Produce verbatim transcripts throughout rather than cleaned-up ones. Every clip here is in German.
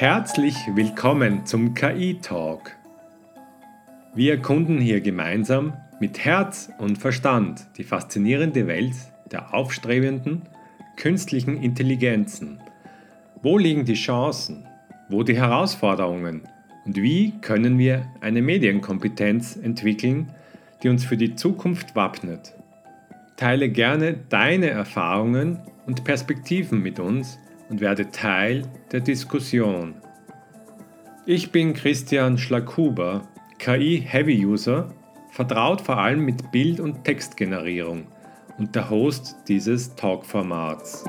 Herzlich willkommen zum K I-Talk. Wir erkunden hier gemeinsam mit Herz und Verstand die faszinierende Welt der aufstrebenden künstlichen Intelligenzen. Wo liegen die Chancen? Wo die Herausforderungen? Und wie können wir eine Medienkompetenz entwickeln, die uns für die Zukunft wappnet? Teile gerne deine Erfahrungen und Perspektiven mit uns und werde Teil der Diskussion. Ich bin Christian Schlaghuber, K I-Heavy-User, vertraut vor allem mit Bild- und Textgenerierung und der Host dieses Talk-Formats.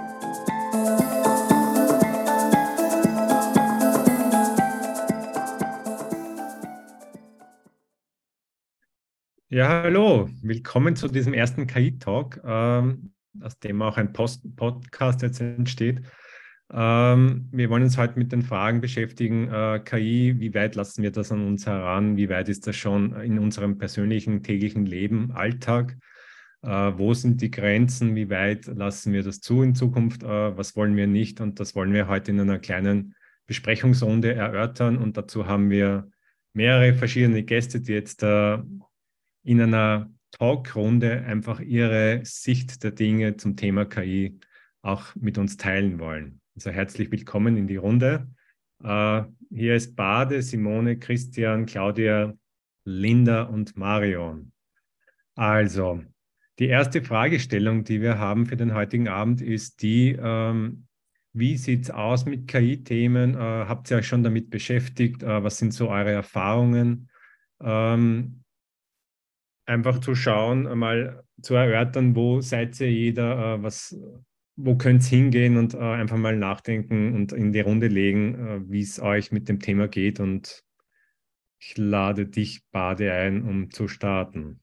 Ja, hallo, willkommen zu diesem ersten K I-Talk, ähm, aus dem auch ein Post Podcast jetzt entsteht. Ähm, wir wollen uns heute mit den Fragen beschäftigen, äh, K I, wie weit lassen wir das an uns heran, wie weit ist das schon in unserem persönlichen täglichen Leben, Alltag, äh, wo sind die Grenzen, wie weit lassen wir das zu in Zukunft, äh, was wollen wir nicht, und das wollen wir heute in einer kleinen Besprechungsrunde erörtern, und dazu haben wir mehrere verschiedene Gäste, die jetzt äh, in einer Talkrunde einfach ihre Sicht der Dinge zum Thema K I auch mit uns teilen wollen. Also herzlich willkommen in die Runde. Uh, hier ist Bade, Simone, Christian, Claudia, Linda und Marion. Also, die erste Fragestellung, die wir haben für den heutigen Abend, ist die, ähm, wie sieht es aus mit K I-Themen? Uh, habt ihr euch schon damit beschäftigt? Uh, was sind so eure Erfahrungen? Ähm, Einfach zu schauen, mal zu erörtern, wo seid ihr jeder, äh, was, wo könnt ihr hingehen, und äh, einfach mal nachdenken und in die Runde legen, äh, wie es euch mit dem Thema geht. Und ich lade dich, Bade, ein, um zu starten.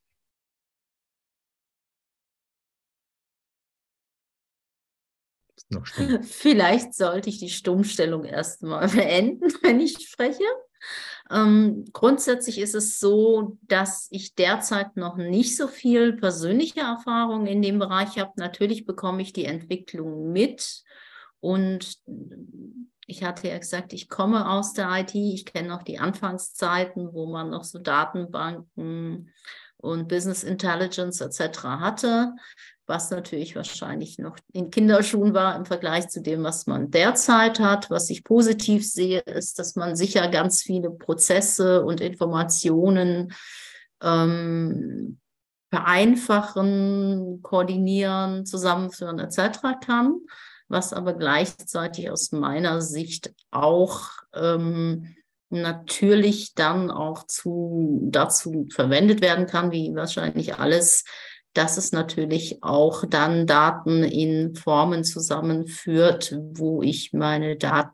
Ist noch stumm. Vielleicht sollte ich die Stummstellung erstmal beenden, wenn ich spreche. Ähm, grundsätzlich ist es so, dass ich derzeit noch nicht so viel persönliche Erfahrung in dem Bereich habe. Natürlich bekomme ich die Entwicklung mit, und ich hatte ja gesagt, ich komme aus der I T. Ich kenne noch die Anfangszeiten, wo man noch so Datenbanken und Business Intelligence et cetera hatte, was natürlich wahrscheinlich noch in Kinderschuhen war im Vergleich zu dem, was man derzeit hat. Was ich positiv sehe, ist, dass man sicher ganz viele Prozesse und Informationen ähm, vereinfachen, koordinieren, zusammenführen et cetera kann, was aber gleichzeitig aus meiner Sicht auch ähm, natürlich dann auch zu, dazu verwendet werden kann, wie wahrscheinlich alles, dass es natürlich auch dann Daten in Formen zusammenführt, wo ich meine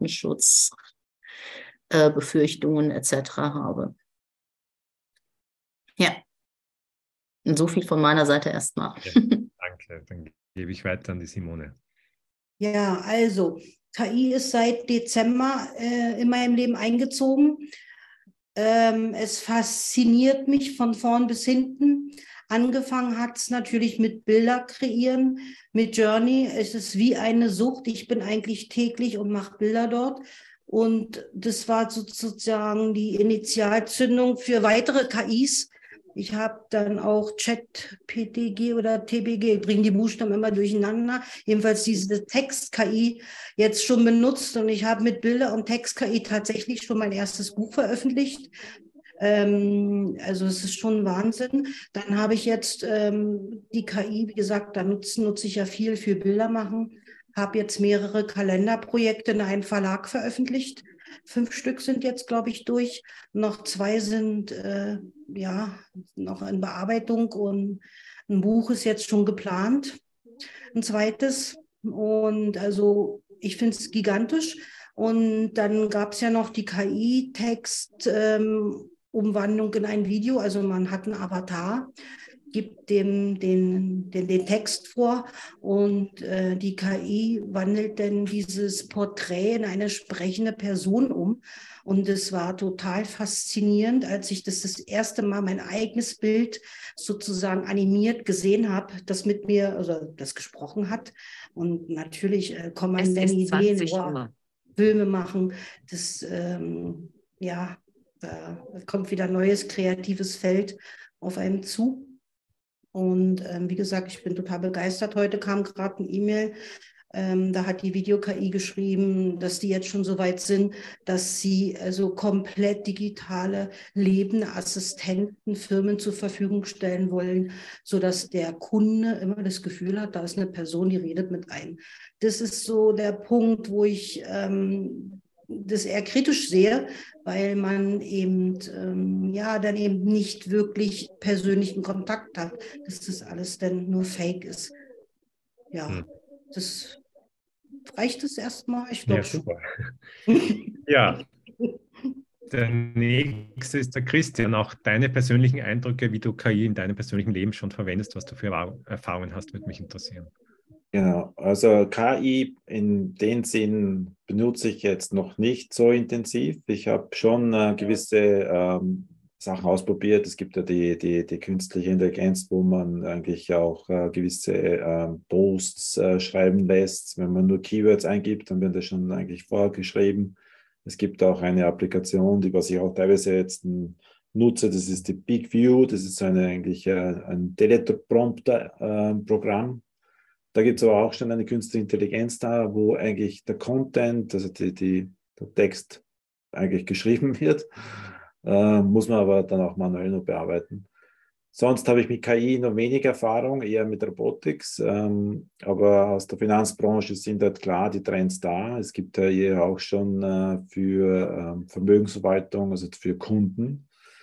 Datenschutzbefürchtungen äh, et cetera habe. Ja, und so viel von meiner Seite erstmal. Ja, danke, dann gebe ich weiter an die Simone. Ja, also K I ist seit Dezember äh, in meinem Leben eingezogen. Ähm, es fasziniert mich von vorn bis hinten. Angefangen hat es natürlich mit Bilder kreieren, mit Journey. Es ist wie eine Sucht. Ich bin eigentlich täglich und mache Bilder dort. Und das war sozusagen die Initialzündung für weitere K Is. Ich habe dann auch Chat-P T G oder T B G, bringen die Buchstaben immer durcheinander. Jedenfalls diese Text-K I jetzt schon benutzt, und ich habe mit Bilder- und Text-K I tatsächlich schon mein erstes Buch veröffentlicht. Ähm, also es ist schon Wahnsinn. Dann habe ich jetzt ähm, die K I, wie gesagt, da nutze, nutze ich ja viel für Bilder machen. Habe jetzt mehrere Kalenderprojekte in einem Verlag veröffentlicht. Fünf Stück sind jetzt, glaube ich, durch. Noch zwei sind äh, ja noch in Bearbeitung, und ein Buch ist jetzt schon geplant, ein zweites. Und also ich finde es gigantisch. Und dann gab es ja noch die K I-Text. Ähm, Umwandlung in ein Video, also man hat einen Avatar, gibt dem den, den, den Text vor, und äh, die K I wandelt dann dieses Porträt in eine sprechende Person um. Und es war total faszinierend, als ich das das erste Mal mein eigenes Bild sozusagen animiert gesehen habe, das mit mir, also das gesprochen hat. Und natürlich äh, kommt man dann Ideen, wow, Filme machen. Das, ähm, ja, da kommt wieder ein neues kreatives Feld auf einem zu. Und ähm, wie gesagt, ich bin total begeistert. Heute kam gerade eine E-Mail, ähm, da hat die Video-K I geschrieben, dass die jetzt schon so weit sind, dass sie also komplett digitale lebende Assistenten Firmen zur Verfügung stellen wollen, sodass der Kunde immer das Gefühl hat, da ist eine Person, die redet mit einem. Das ist so der Punkt, wo ich ähm, das eher kritisch sehe, weil man eben ähm, ja dann eben nicht wirklich persönlichen Kontakt hat, dass das alles dann nur Fake ist. Ja, Hm. das reicht es erstmal. Ich Ja, glaube schon. super. Ja, der nächste ist der Christian. Auch deine persönlichen Eindrücke, wie du K I in deinem persönlichen Leben schon verwendest, was du für Erfahrungen hast, würde mich interessieren. Genau, also K I in dem Sinn benutze ich jetzt noch nicht so intensiv. Ich habe schon äh, gewisse ähm, Sachen ausprobiert. Es gibt ja die, die, die künstliche Intelligenz, wo man eigentlich auch äh, gewisse äh, Posts äh, schreiben lässt. Wenn man nur Keywords eingibt, dann wird das schon eigentlich vorgeschrieben. Es gibt auch eine Applikation, die was ich auch teilweise jetzt n, nutze, das ist die Big View. Das ist eine, eigentlich äh, ein Teleprompter-Programm. Da gibt es aber auch schon eine künstliche Intelligenz da, wo eigentlich der Content, also die, die, der Text eigentlich geschrieben wird, äh, muss man aber dann auch manuell noch bearbeiten. Sonst habe ich mit K I noch wenig Erfahrung, eher mit Robotics, ähm, aber aus der Finanzbranche sind halt klar die Trends da. Es gibt ja hier auch schon äh, für ähm, Vermögensverwaltung, also für Kunden,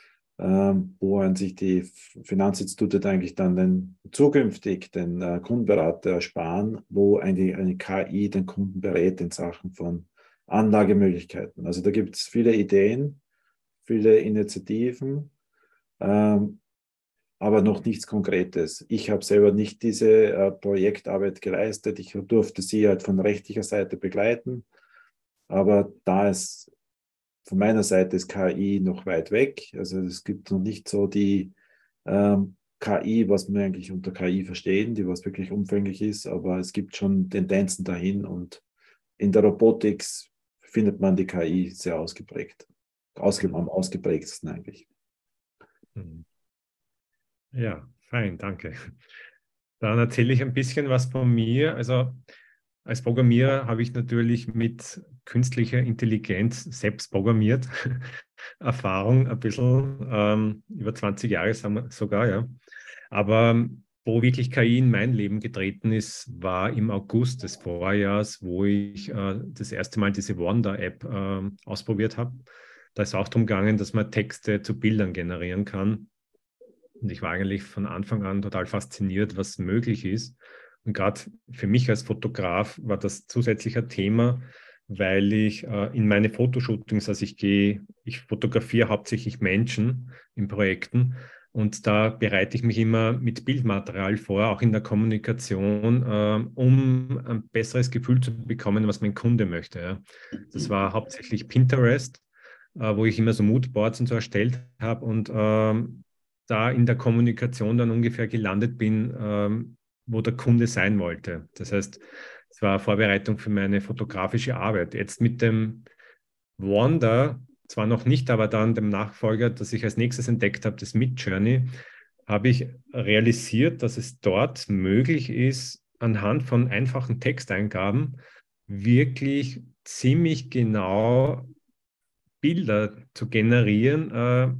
Ähm, wo an sich die Finanzinstitute eigentlich dann den, zukünftig den äh, Kundenberater ersparen, wo eigentlich eine K I den Kunden berät in Sachen von Anlagemöglichkeiten. Also da gibt es viele Ideen, viele Initiativen, ähm, aber noch nichts Konkretes. Ich habe selber nicht diese äh, Projektarbeit geleistet. Ich durfte sie halt von rechtlicher Seite begleiten, aber da es von meiner Seite ist K I noch weit weg. Also es gibt noch nicht so die ähm, K I, was wir eigentlich unter K I verstehen, die was wirklich umfänglich ist, aber es gibt schon Tendenzen dahin und in der Robotik findet man die K I sehr ausgeprägt. Ausge am ausgeprägtesten eigentlich. Ja, fein, danke. Dann erzähle ich ein bisschen was von mir. Also als Programmierer habe ich natürlich mit künstlicher Intelligenz selbst programmiert. Erfahrung ein bisschen, ähm, über zwanzig Jahre sogar, ja. Aber wo wirklich K I in mein Leben getreten ist, war im August des Vorjahres, wo ich äh, das erste Mal diese Wonder-App äh, ausprobiert habe. Da ist es auch darum gegangen, dass man Texte zu Bildern generieren kann. Und ich war eigentlich von Anfang an total fasziniert, was möglich ist. Und gerade für mich als Fotograf war das zusätzlich ein Thema, weil ich äh, in meine Fotoshootings, also ich gehe, ich fotografiere hauptsächlich Menschen in Projekten und da bereite ich mich immer mit Bildmaterial vor, auch in der Kommunikation, äh, um ein besseres Gefühl zu bekommen, was mein Kunde möchte. Ja. Das war hauptsächlich Pinterest, äh, wo ich immer so Moodboards und so erstellt habe und ähm, da in der Kommunikation dann ungefähr gelandet bin, ähm, wo der Kunde sein wollte. Das heißt, es war Vorbereitung für meine fotografische Arbeit. Jetzt mit dem Wonder, zwar noch nicht, aber dann dem Nachfolger, das ich als nächstes entdeckt habe, das Midjourney, habe ich realisiert, dass es dort möglich ist, anhand von einfachen Texteingaben wirklich ziemlich genau Bilder zu generieren, äh,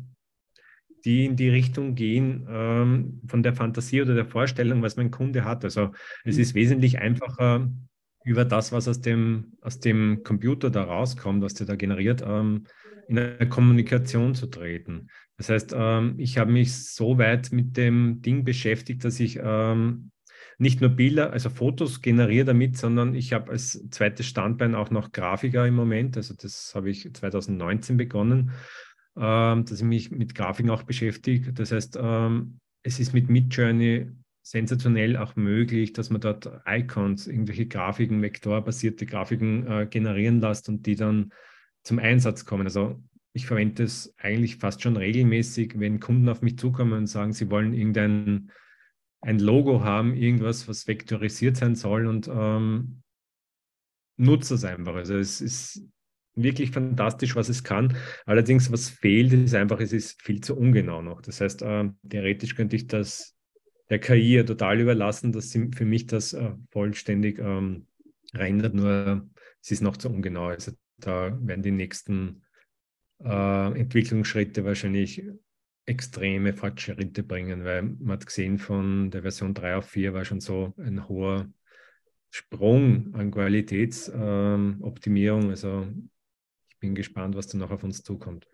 die in die Richtung gehen ähm, von der Fantasie oder der Vorstellung, was mein Kunde hat. Also es ist wesentlich einfacher, über das, was aus dem, aus dem Computer da rauskommt, was der da generiert, ähm, in eine Kommunikation zu treten. Das heißt, ähm, ich habe mich so weit mit dem Ding beschäftigt, dass ich ähm, nicht nur Bilder, also Fotos generiere damit, sondern ich habe als zweites Standbein auch noch Grafiker im Moment. Also das habe ich zwanzig neunzehn begonnen, ähm, dass ich mich mit Grafiken auch beschäftige. Das heißt, ähm, es ist mit Midjourney sensationell auch möglich, dass man dort Icons, irgendwelche Grafiken, vektorbasierte Grafiken äh, generieren lässt und die dann zum Einsatz kommen. Also ich verwende es eigentlich fast schon regelmäßig, wenn Kunden auf mich zukommen und sagen, sie wollen irgendein ein Logo haben, irgendwas, was vektorisiert sein soll und ähm, nutze es einfach. Also es ist wirklich fantastisch, was es kann. Allerdings, was fehlt, ist einfach, es ist viel zu ungenau noch. Das heißt, äh, theoretisch könnte ich das der K I ja total überlassen, dass sie für mich das äh, vollständig ähm, rendert, nur es ist noch zu ungenau. Also da werden die nächsten äh, Entwicklungsschritte wahrscheinlich extreme Fortschritte bringen, weil man hat gesehen, von der Version drei auf vier war schon so ein hoher Sprung an Qualitätsoptimierung. Ähm, also ich bin gespannt, was da noch auf uns zukommt.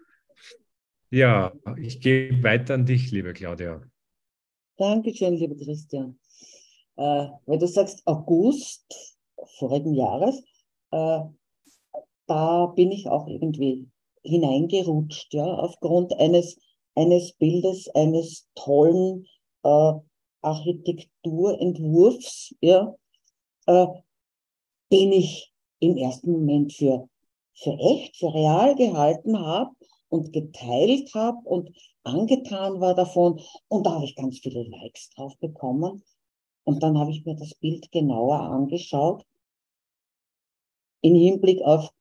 Ja, ich gehe weiter an dich, liebe Claudia. Dankeschön, lieber Christian. Äh, weil du sagst August vorigen Jahres, äh, da bin ich auch irgendwie hineingerutscht, ja, aufgrund eines, eines Bildes, eines tollen äh, Architekturentwurfs, ja, äh, den ich im ersten Moment für, für echt, für real gehalten habe und geteilt habe und angetan war davon. Und da habe ich ganz viele Likes drauf bekommen. Und dann habe ich mir das Bild genauer angeschaut, im Hinblick auf,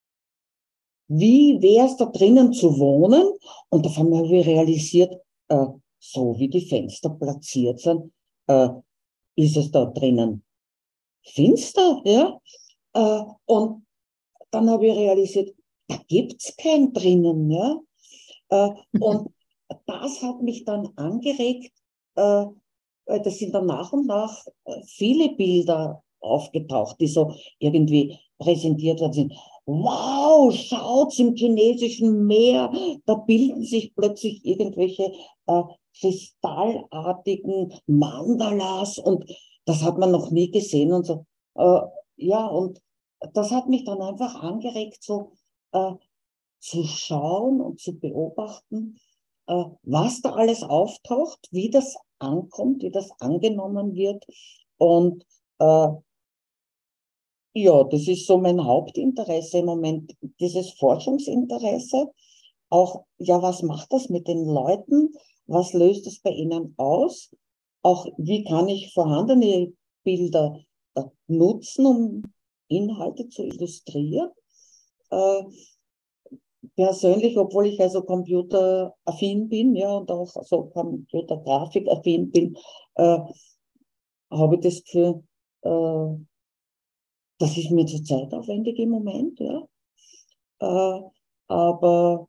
wie wäre es da drinnen zu wohnen? Und auf einmal habe ich realisiert, äh, so wie die Fenster platziert sind, äh, ist es da drinnen finster, ja? Äh, und dann habe ich realisiert, da gibt's kein drinnen, ja? Äh, und das hat mich dann angeregt, äh, das sind dann nach und nach viele Bilder aufgetaucht, die so irgendwie präsentiert worden sind. Wow, schaut's im chinesischen Meer, da bilden sich plötzlich irgendwelche äh, kristallartigen Mandalas und das hat man noch nie gesehen und so. Äh, ja, und das hat mich dann einfach angeregt, so äh, zu schauen und zu beobachten, äh, was da alles auftaucht, wie das ankommt, wie das angenommen wird. Und äh, ja, das ist so mein Hauptinteresse im Moment, dieses Forschungsinteresse. Auch, ja, was macht das mit den Leuten? Was löst es bei ihnen aus? Auch, wie kann ich vorhandene Bilder äh, nutzen, um Inhalte zu illustrieren? Äh, persönlich, obwohl ich also computeraffin bin, ja, und auch so computergrafikaffin bin, äh, habe ich das Gefühl, äh, das ist mir zu zeitaufwendig im Moment, ja. Äh, aber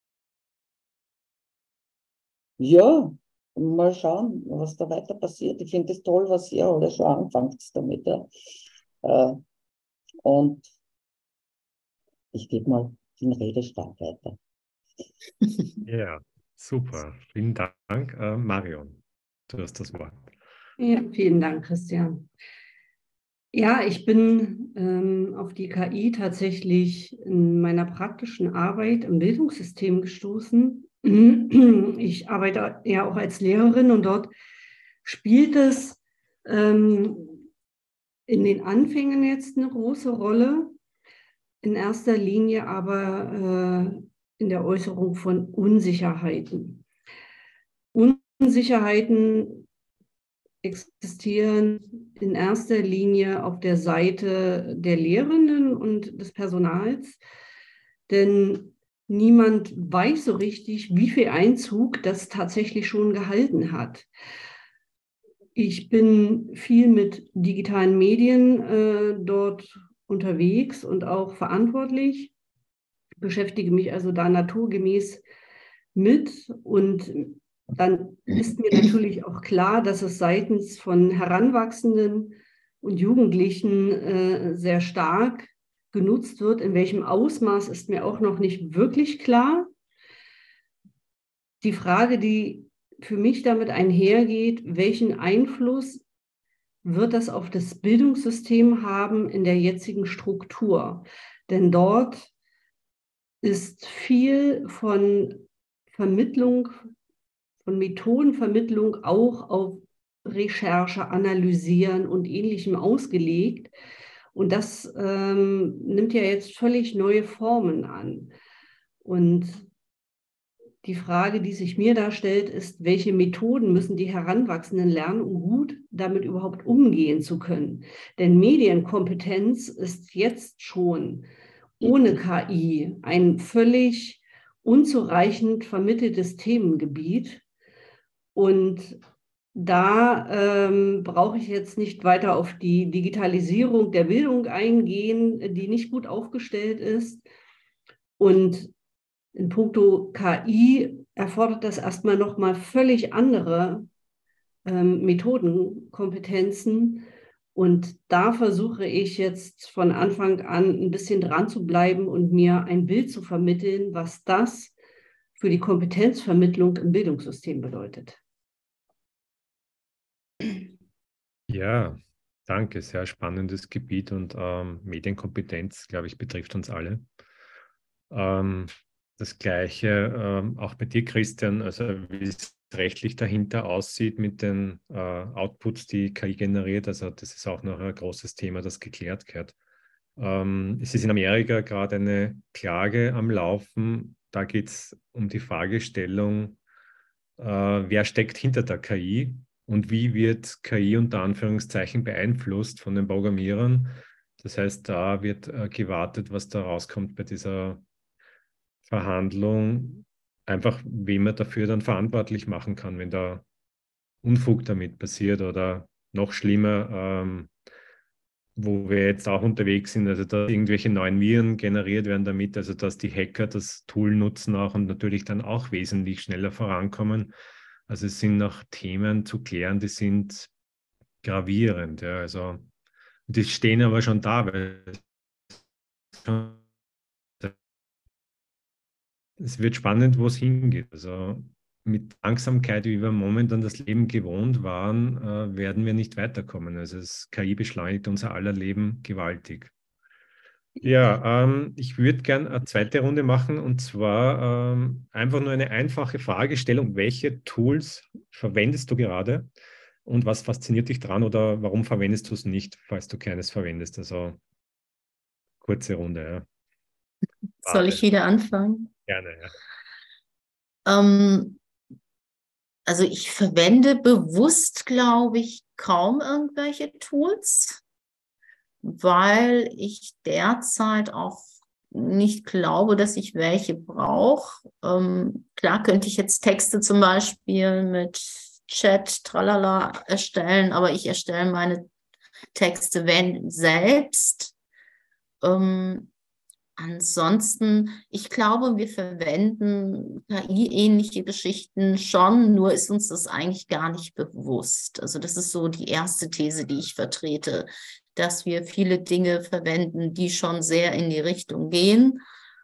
ja, mal schauen, was da weiter passiert. Ich finde es toll, was ihr alle schon anfangt damit, ja. Äh, und ich gebe mal den Redestab weiter. Ja, super. Vielen Dank. Äh, Marion, du hast das Wort. Ja, vielen Dank, Christian. Ja, ich bin ähm, auf die K I tatsächlich in meiner praktischen Arbeit im Bildungssystem gestoßen. Ich arbeite ja auch als Lehrerin und dort spielt es ähm, in den Anfängen jetzt eine große Rolle, in erster Linie aber äh, in der Äußerung von Unsicherheiten. Unsicherheiten existieren in erster Linie auf der Seite der Lehrenden und des Personals, denn niemand weiß so richtig, wie viel Einzug das tatsächlich schon gehalten hat. Ich bin viel mit digitalen Medien äh, dort unterwegs und auch verantwortlich, beschäftige mich also da naturgemäß mit und dann ist mir natürlich auch klar, dass es seitens von Heranwachsenden und Jugendlichen äh, sehr stark genutzt wird. In welchem Ausmaß ist mir auch noch nicht wirklich klar. Die Frage, die für mich damit einhergeht, welchen Einfluss wird das auf das Bildungssystem haben in der jetzigen Struktur? Denn dort ist viel von Vermittlung, von Methodenvermittlung auch auf Recherche, Analysieren und Ähnlichem ausgelegt. Und das ähm, nimmt ja jetzt völlig neue Formen an. Und die Frage, die sich mir da stellt, ist, welche Methoden müssen die Heranwachsenden lernen, um gut damit überhaupt umgehen zu können? Denn Medienkompetenz ist jetzt schon ohne K I ein völlig unzureichend vermitteltes Themengebiet. Und da ähm, brauche ich jetzt nicht weiter auf die Digitalisierung der Bildung eingehen, die nicht gut aufgestellt ist. Und in puncto K I erfordert das erstmal nochmal völlig andere ähm, Methodenkompetenzen. Und da versuche ich jetzt von Anfang an ein bisschen dran zu bleiben und mir ein Bild zu vermitteln, was das für die Kompetenzvermittlung im Bildungssystem bedeutet. Ja, danke. Sehr spannendes Gebiet und ähm, Medienkompetenz, glaube ich, betrifft uns alle. Ähm, das Gleiche ähm, auch bei dir, Christian, also wie es rechtlich dahinter aussieht mit den äh, Outputs, die K I generiert. Also das ist auch noch ein großes Thema, das geklärt gehört. Ähm, es ist in Amerika gerade eine Klage am Laufen. Da geht es um die Fragestellung, äh, wer steckt hinter der K I und wie wird K I unter Anführungszeichen beeinflusst von den Programmierern. Das heißt, da wird äh, gewartet, was da rauskommt bei dieser Verhandlung, einfach wen man dafür dann verantwortlich machen kann, wenn da Unfug damit passiert oder noch schlimmer, ähm, wo wir jetzt auch unterwegs sind, also dass irgendwelche neuen Viren generiert werden damit, also dass die Hacker das Tool nutzen auch und natürlich dann auch wesentlich schneller vorankommen. Also es sind noch Themen zu klären, die sind gravierend. Ja, also die stehen aber schon da, weil es wird spannend, wo es hingeht. Also mit Langsamkeit, wie wir momentan das Leben gewohnt waren, äh, werden wir nicht weiterkommen. Also das K I beschleunigt unser aller Leben gewaltig. Ja, ähm, ich würde gerne eine zweite Runde machen und zwar ähm, einfach nur eine einfache Fragestellung. Welche Tools verwendest du gerade und was fasziniert dich dran oder warum verwendest du es nicht, falls du keines verwendest? Also kurze Runde, ja. Soll ich wieder anfangen? Gerne, ja. Ähm, also ich verwende bewusst, glaube ich, kaum irgendwelche Tools, weil ich derzeit auch nicht glaube, dass ich welche brauche. Ähm, klar könnte ich jetzt Texte zum Beispiel mit Chat, tralala erstellen, aber ich erstelle meine Texte wenn selbst. Ähm, Ansonsten, ich glaube, wir verwenden K I-ähnliche Geschichten schon, nur ist uns das eigentlich gar nicht bewusst. Also das ist so die erste These, die ich vertrete, dass wir viele Dinge verwenden, die schon sehr in die Richtung gehen.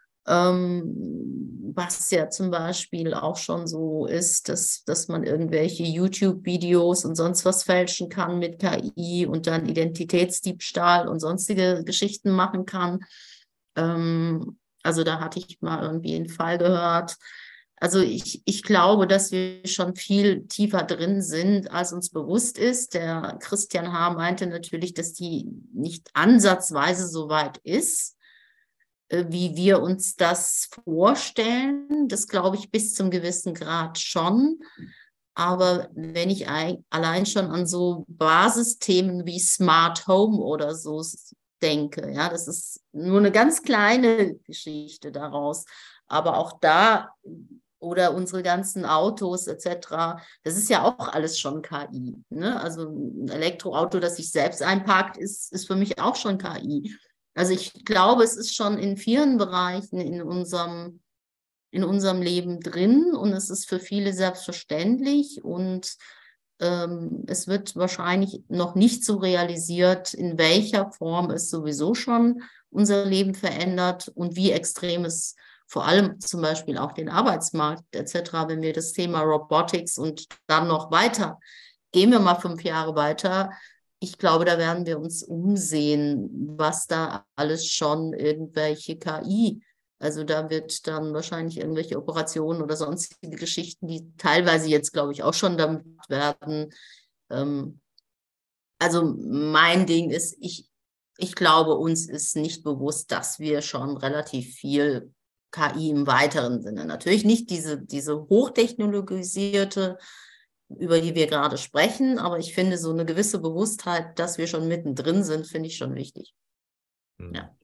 Ähm, was ja zum Beispiel auch schon so ist, dass, dass man irgendwelche YouTube-Videos und sonst was fälschen kann mit K I und dann Identitätsdiebstahl und sonstige Geschichten machen kann. Also da hatte ich mal irgendwie einen Fall gehört. Also ich, ich glaube, dass wir schon viel tiefer drin sind, als uns bewusst ist. Der Christian H. meinte natürlich, dass die nicht ansatzweise so weit ist, wie wir uns das vorstellen. Das glaube ich bis zum gewissen Grad schon. Aber wenn ich allein schon an so Basisthemen wie Smart Home oder so denke, ja, das ist nur eine ganz kleine Geschichte daraus, aber auch da oder unsere ganzen Autos et cetera, das ist ja auch alles schon K I, ne? Also ein Elektroauto, das sich selbst einparkt, ist, ist für mich auch schon K I. Also ich glaube, es ist schon in vielen Bereichen in unserem, in unserem Leben drin und es ist für viele selbstverständlich und es wird wahrscheinlich noch nicht so realisiert, in welcher Form es sowieso schon unser Leben verändert und wie extrem es vor allem zum Beispiel auch den Arbeitsmarkt et cetera, wenn wir das Thema Robotics und dann noch weiter, gehen wir mal fünf Jahre weiter, ich glaube, da werden wir uns umsehen, was da alles schon irgendwelche K I, also da wird dann wahrscheinlich irgendwelche Operationen oder sonstige Geschichten, die teilweise jetzt, glaube ich, auch schon damit werden. Ähm, also mein Ding ist, ich, ich glaube, uns ist nicht bewusst, dass wir schon relativ viel K I im weiteren Sinne. Natürlich nicht diese, diese hochtechnologisierte, über die wir gerade sprechen, aber ich finde so eine gewisse Bewusstheit, dass wir schon mittendrin sind, finde ich schon wichtig. Mhm. Ja.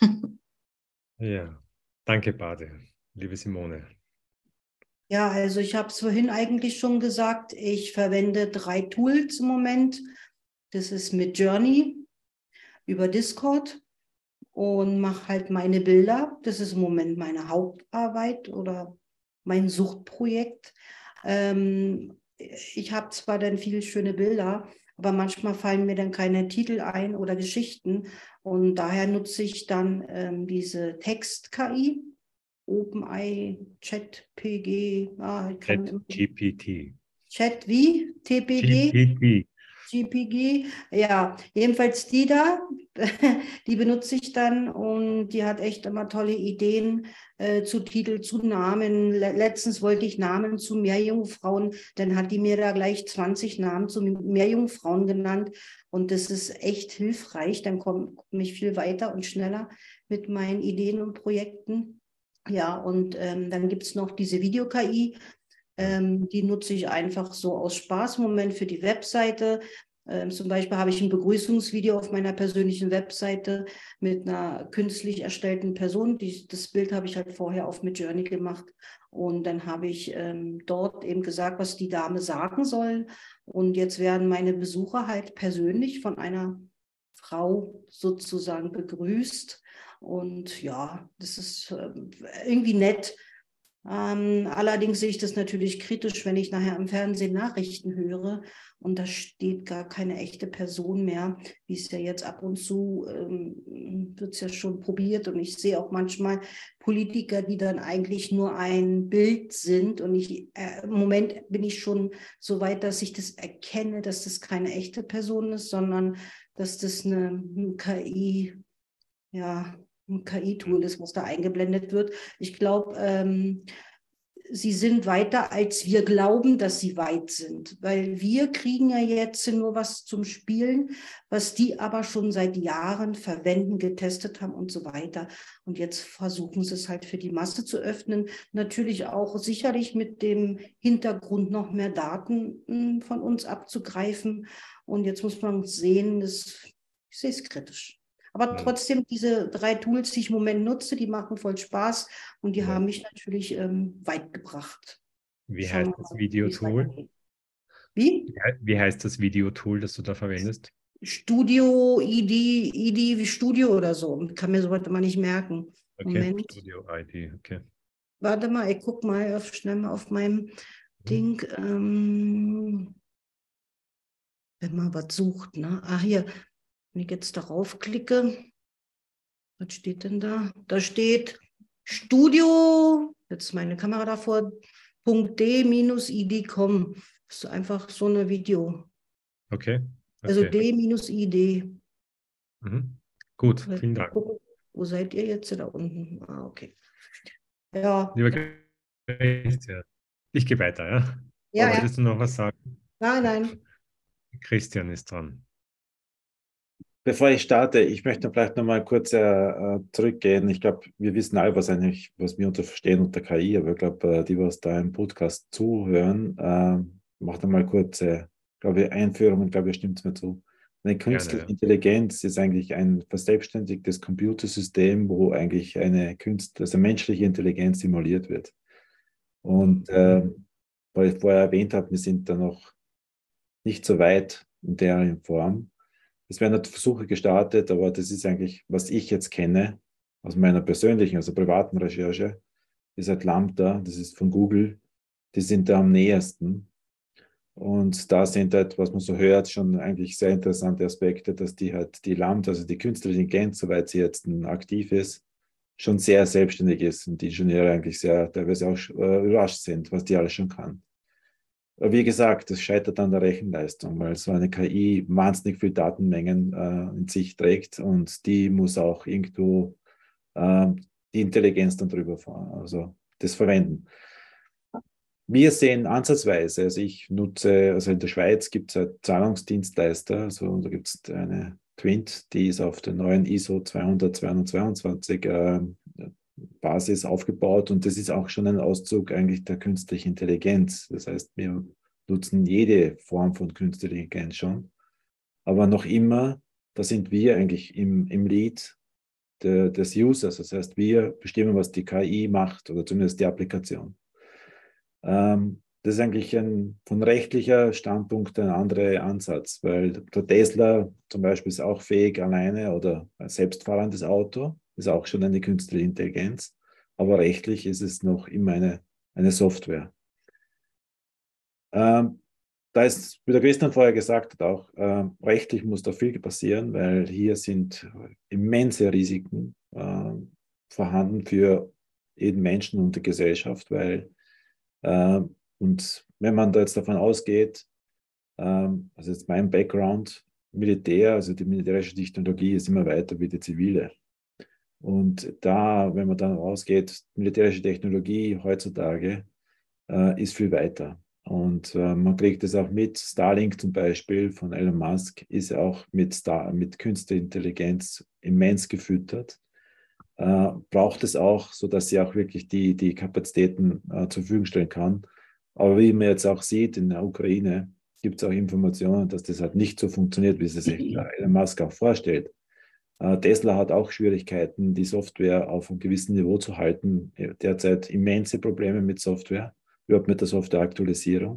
Ja, danke, Bade, liebe Simone. Ja, also ich habe es vorhin eigentlich schon gesagt, ich verwende drei Tools im Moment. Das ist Midjourney über Discord und mache halt meine Bilder. Das ist im Moment meine Hauptarbeit oder mein Suchtprojekt. Ähm, ich habe zwar dann viele schöne Bilder, aber manchmal fallen mir dann keine Titel ein oder Geschichten. Und daher nutze ich dann ähm, diese Text-K I, OpenAI, ChatPG, ah, ich kann Chat G P T. Chat wie? T P G? G P T. G P G, ja, jedenfalls die da, die benutze ich dann und die hat echt immer tolle Ideen äh, zu Titel, zu Namen. Le letztens wollte ich Namen zu Meerjungfrauen, dann hat die mir da gleich zwanzig Namen zu Meerjungfrauen genannt und das ist echt hilfreich, dann komme komm ich viel weiter und schneller mit meinen Ideen und Projekten. Ja, und ähm, dann gibt es noch diese Video-K I, Ähm, die nutze ich einfach so aus Spaß im Moment für die Webseite. Ähm, zum Beispiel habe ich ein Begrüßungsvideo auf meiner persönlichen Webseite mit einer künstlich erstellten Person. Die, das Bild habe ich halt vorher auf Midjourney gemacht. Und dann habe ich ähm, dort eben gesagt, was die Dame sagen soll. Und jetzt werden meine Besucher halt persönlich von einer Frau sozusagen begrüßt. Und ja, das ist äh, irgendwie nett. Ähm, allerdings sehe ich das natürlich kritisch, wenn ich nachher im Fernsehen Nachrichten höre und da steht gar keine echte Person mehr, wie es ja jetzt ab und zu ähm, wird es ja schon probiert und ich sehe auch manchmal Politiker, die dann eigentlich nur ein Bild sind und ich, äh, im Moment bin ich schon so weit, dass ich das erkenne, dass das keine echte Person ist, sondern dass das eine, eine K I, ja, ein K I-Tool ist, was da eingeblendet wird. Ich glaube, ähm, sie sind weiter, als wir glauben, dass sie weit sind. Weil wir kriegen ja jetzt nur was zum Spielen, was die aber schon seit Jahren verwenden, getestet haben und so weiter. Und jetzt versuchen sie es halt für die Masse zu öffnen. Natürlich auch sicherlich mit dem Hintergrund noch mehr Daten von uns abzugreifen. Und jetzt muss man sehen, das, ich sehe es kritisch. Aber trotzdem, diese drei Tools, die ich im Moment nutze, die machen voll Spaß und die ja. haben mich natürlich ähm, weit gebracht. Wie Schauen heißt das Videotool? Wie? Wie heißt das Videotool, das du da verwendest? Studio, I D, I D wie Studio oder so. Kann mir sowas immer nicht merken. Okay, Moment. Studio I D, okay. Warte mal, ich gucke mal auf, schnell mal auf meinem mhm. Ding. Ähm, wenn man was sucht, ne? Ah, hier. Wenn ich jetzt darauf klicke, was steht denn da? Da steht Studio, jetzt ist meine Kamera davor, .d minus I D punkt com. Das ist einfach so eine Video. Okay. okay. Also D minus I D. Mhm. Gut, vielen Dank. Gucken, wo seid ihr jetzt? Da unten. Ah, okay. Ja. Lieber Christian, ich gehe weiter, ja? Ja, Oder ja. willst du noch was sagen? Nein, nein. Christian ist dran. Bevor ich starte, ich möchte vielleicht noch mal kurz äh, zurückgehen. Ich glaube, wir wissen alle, was eigentlich, was wir unter verstehen unter K I, aber ich glaube, äh, die, was da im Podcast zuhören, äh, macht einmal kurze, glaube ich, Einführung, glaube ich, stimmt es mir zu. Eine künstliche Gerne, ja. Intelligenz ist eigentlich ein verselbstständigtes Computersystem, wo eigentlich eine Künst, also menschliche Intelligenz simuliert wird. Und äh, weil ich vorher erwähnt habe, wir sind da noch nicht so weit in der Form. Es werden Versuche gestartet, aber das ist eigentlich, was ich jetzt kenne, aus meiner persönlichen, also privaten Recherche, ist halt Lambda, das ist von Google, die sind da am nähersten. Und da sind halt, was man so hört, schon eigentlich sehr interessante Aspekte, dass die halt die Lambda, also die künstliche Intelligenz, soweit sie jetzt aktiv ist, schon sehr selbstständig ist und die Ingenieure eigentlich sehr teilweise auch äh, überrascht sind, was die alles schon kann. Wie gesagt, das scheitert an der Rechenleistung, weil so eine K I wahnsinnig viel Datenmengen äh, in sich trägt und die muss auch irgendwo äh, die Intelligenz dann drüber fahren, also das verwenden. Wir sehen ansatzweise, also ich nutze, also in der Schweiz gibt es halt Zahlungsdienstleister, also da gibt es eine Twint, die ist auf den neuen I S O zweihundert zweihundertzweiundzwanzig äh, Basis aufgebaut und das ist auch schon ein Auszug eigentlich der künstlichen Intelligenz. Das heißt, wir nutzen jede Form von künstlicher Intelligenz schon, aber noch immer, da sind wir eigentlich im, im Lead de, des Users. Das heißt, wir bestimmen, was die K I macht oder zumindest die Applikation. Ähm, das ist eigentlich ein, von rechtlicher Standpunkt ein anderer Ansatz, weil der Tesla zum Beispiel ist auch fähig alleine oder ein selbstfahrendes Auto, ist auch schon eine künstliche Intelligenz, aber rechtlich ist es noch immer eine, eine Software. Ähm, da ist, wie der Christian vorher gesagt hat, auch äh, rechtlich muss da viel passieren, weil hier sind immense Risiken äh, vorhanden für jeden Menschen und die Gesellschaft, weil äh, und wenn man da jetzt davon ausgeht, äh, also jetzt mein Background, Militär, also die militärische Technologie ist immer weiter wie die zivile. Und da, wenn man dann ausgeht, militärische Technologie heutzutage äh, ist viel weiter. Und äh, man kriegt es auch mit. Starlink zum Beispiel von Elon Musk ist auch mit, Star mit künstlicher Intelligenz immens gefüttert. Äh, braucht es auch, sodass sie auch wirklich die, die Kapazitäten äh, zur Verfügung stellen kann. Aber wie man jetzt auch sieht, in der Ukraine gibt es auch Informationen, dass das halt nicht so funktioniert, wie es sich Elon Musk auch vorstellt. Äh, Tesla hat auch Schwierigkeiten, die Software auf einem gewissen Niveau zu halten. Derzeit immense Probleme mit Software, überhaupt mit der Softwareaktualisierung.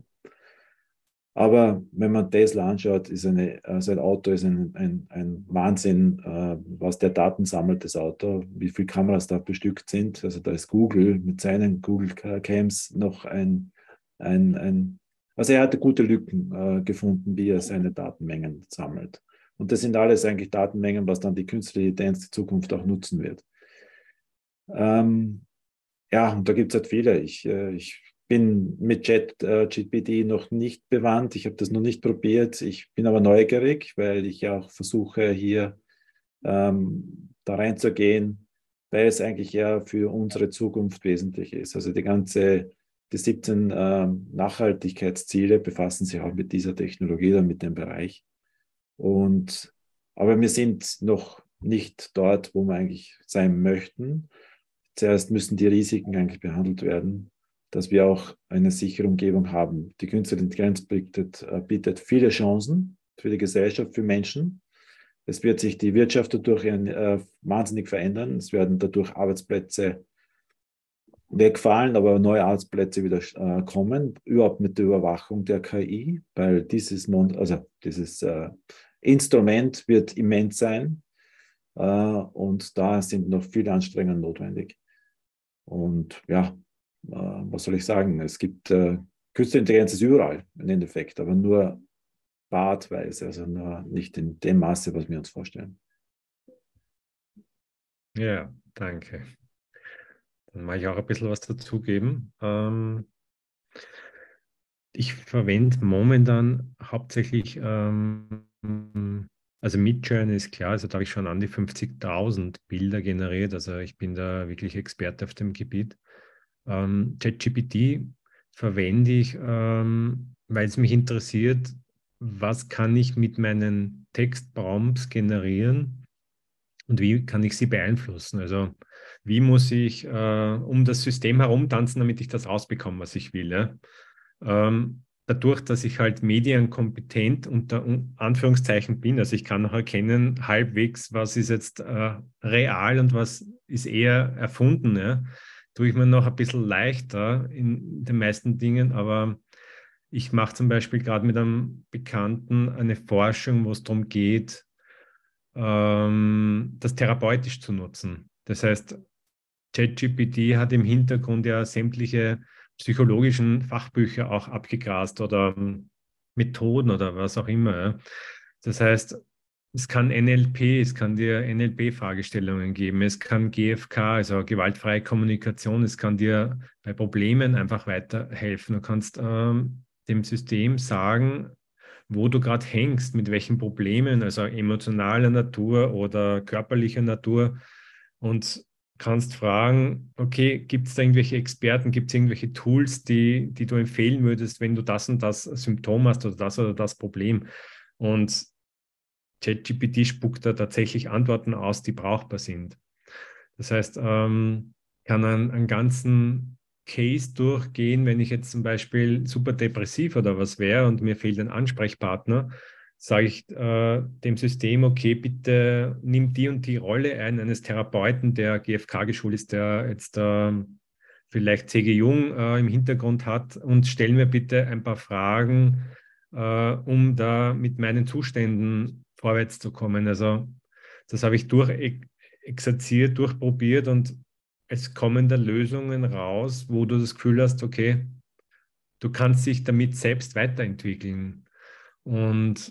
Aber wenn man Tesla anschaut, ist eine, also ein Auto ist ein, ein, ein Wahnsinn, äh, was der Daten sammelt, das Auto, wie viele Kameras da bestückt sind. Also da ist Google mit seinen Google Cams noch ein, ein, ein also er hatte gute Lücken äh, gefunden, wie er seine Datenmengen sammelt. Und das sind alles eigentlich Datenmengen, was dann die künstliche Intelligenz in Zukunft auch nutzen wird. Ähm, ja, und da gibt es halt viele. Ich, äh, ich bin mit ChatGPT noch nicht bewandt. Ich habe das noch nicht probiert. Ich bin aber neugierig, weil ich auch versuche, hier ähm, da reinzugehen, weil es eigentlich ja für unsere Zukunft wesentlich ist. Also die ganze, die siebzehn ähm, Nachhaltigkeitsziele befassen sich auch mit dieser Technologie, dann mit dem Bereich. Und, aber wir sind noch nicht dort, wo wir eigentlich sein möchten. Zuerst müssen die Risiken eigentlich behandelt werden, dass wir auch eine sichere Umgebung haben. Die künstliche Intelligenz bietet, bietet viele Chancen für die Gesellschaft, für Menschen. Es wird sich die Wirtschaft dadurch äh, wahnsinnig verändern. Es werden dadurch Arbeitsplätze wegfallen, aber neue Arbeitsplätze wieder äh, kommen, überhaupt mit der Überwachung der K I, weil dieses, Mon also dieses äh, Instrument wird immens sein äh, und da sind noch viele Anstrengungen notwendig. Und ja, äh, was soll ich sagen? Es gibt äh, künstliche Intelligenz ist überall im Endeffekt, aber nur bartweise, also nur nicht in dem Maße, was wir uns vorstellen. Ja, danke. Dann mache ich auch ein bisschen was dazugeben. Ähm, ich verwende momentan hauptsächlich, ähm, also Midjourney ist klar, also da habe ich schon an die fünfzigtausend Bilder generiert, also ich bin da wirklich Experte auf dem Gebiet. Ähm, ChatGPT verwende ich, ähm, weil es mich interessiert, was kann ich mit meinen Textprompts generieren und wie kann ich sie beeinflussen? Also wie muss ich äh, um das System herumtanzen, damit ich das rausbekomme, was ich will. Ja? Ähm, dadurch, dass ich halt medienkompetent unter Anführungszeichen bin, also ich kann noch erkennen halbwegs, was ist jetzt äh, real und was ist eher erfunden, ja? Tue ich mir noch ein bisschen leichter in den meisten Dingen, aber ich mache zum Beispiel gerade mit einem Bekannten eine Forschung, wo es darum geht, ähm, das therapeutisch zu nutzen. Das heißt, ChatGPT hat im Hintergrund ja sämtliche psychologischen Fachbücher auch abgegrast oder ähm, Methoden oder was auch immer. Ja. Das heißt, es kann N L P, es kann dir N L P-Fragestellungen geben, es kann G F K, also gewaltfreie Kommunikation, es kann dir bei Problemen einfach weiterhelfen. Du kannst ähm, dem System sagen, wo du gerade hängst, mit welchen Problemen, also emotionaler Natur oder körperlicher Natur, und kannst fragen, okay, gibt es da irgendwelche Experten, gibt es irgendwelche Tools, die, die du empfehlen würdest, wenn du das und das Symptom hast oder das oder das Problem. Und ChatGPT spuckt da tatsächlich Antworten aus, die brauchbar sind. Das heißt, ähm, kann einen, einen ganzen Case durchgehen, wenn ich jetzt zum Beispiel super depressiv oder was wäre und mir fehlt ein Ansprechpartner, sage ich äh, dem System, okay, bitte nimm die und die Rolle ein eines Therapeuten, der G F K geschult ist, der jetzt äh, vielleicht C G Jung äh, im Hintergrund hat, und stell mir bitte ein paar Fragen, äh, um da mit meinen Zuständen vorwärts zu kommen. Also das habe ich durchexerziert, durchprobiert, und es kommen da Lösungen raus, wo du das Gefühl hast, okay, du kannst dich damit selbst weiterentwickeln. Und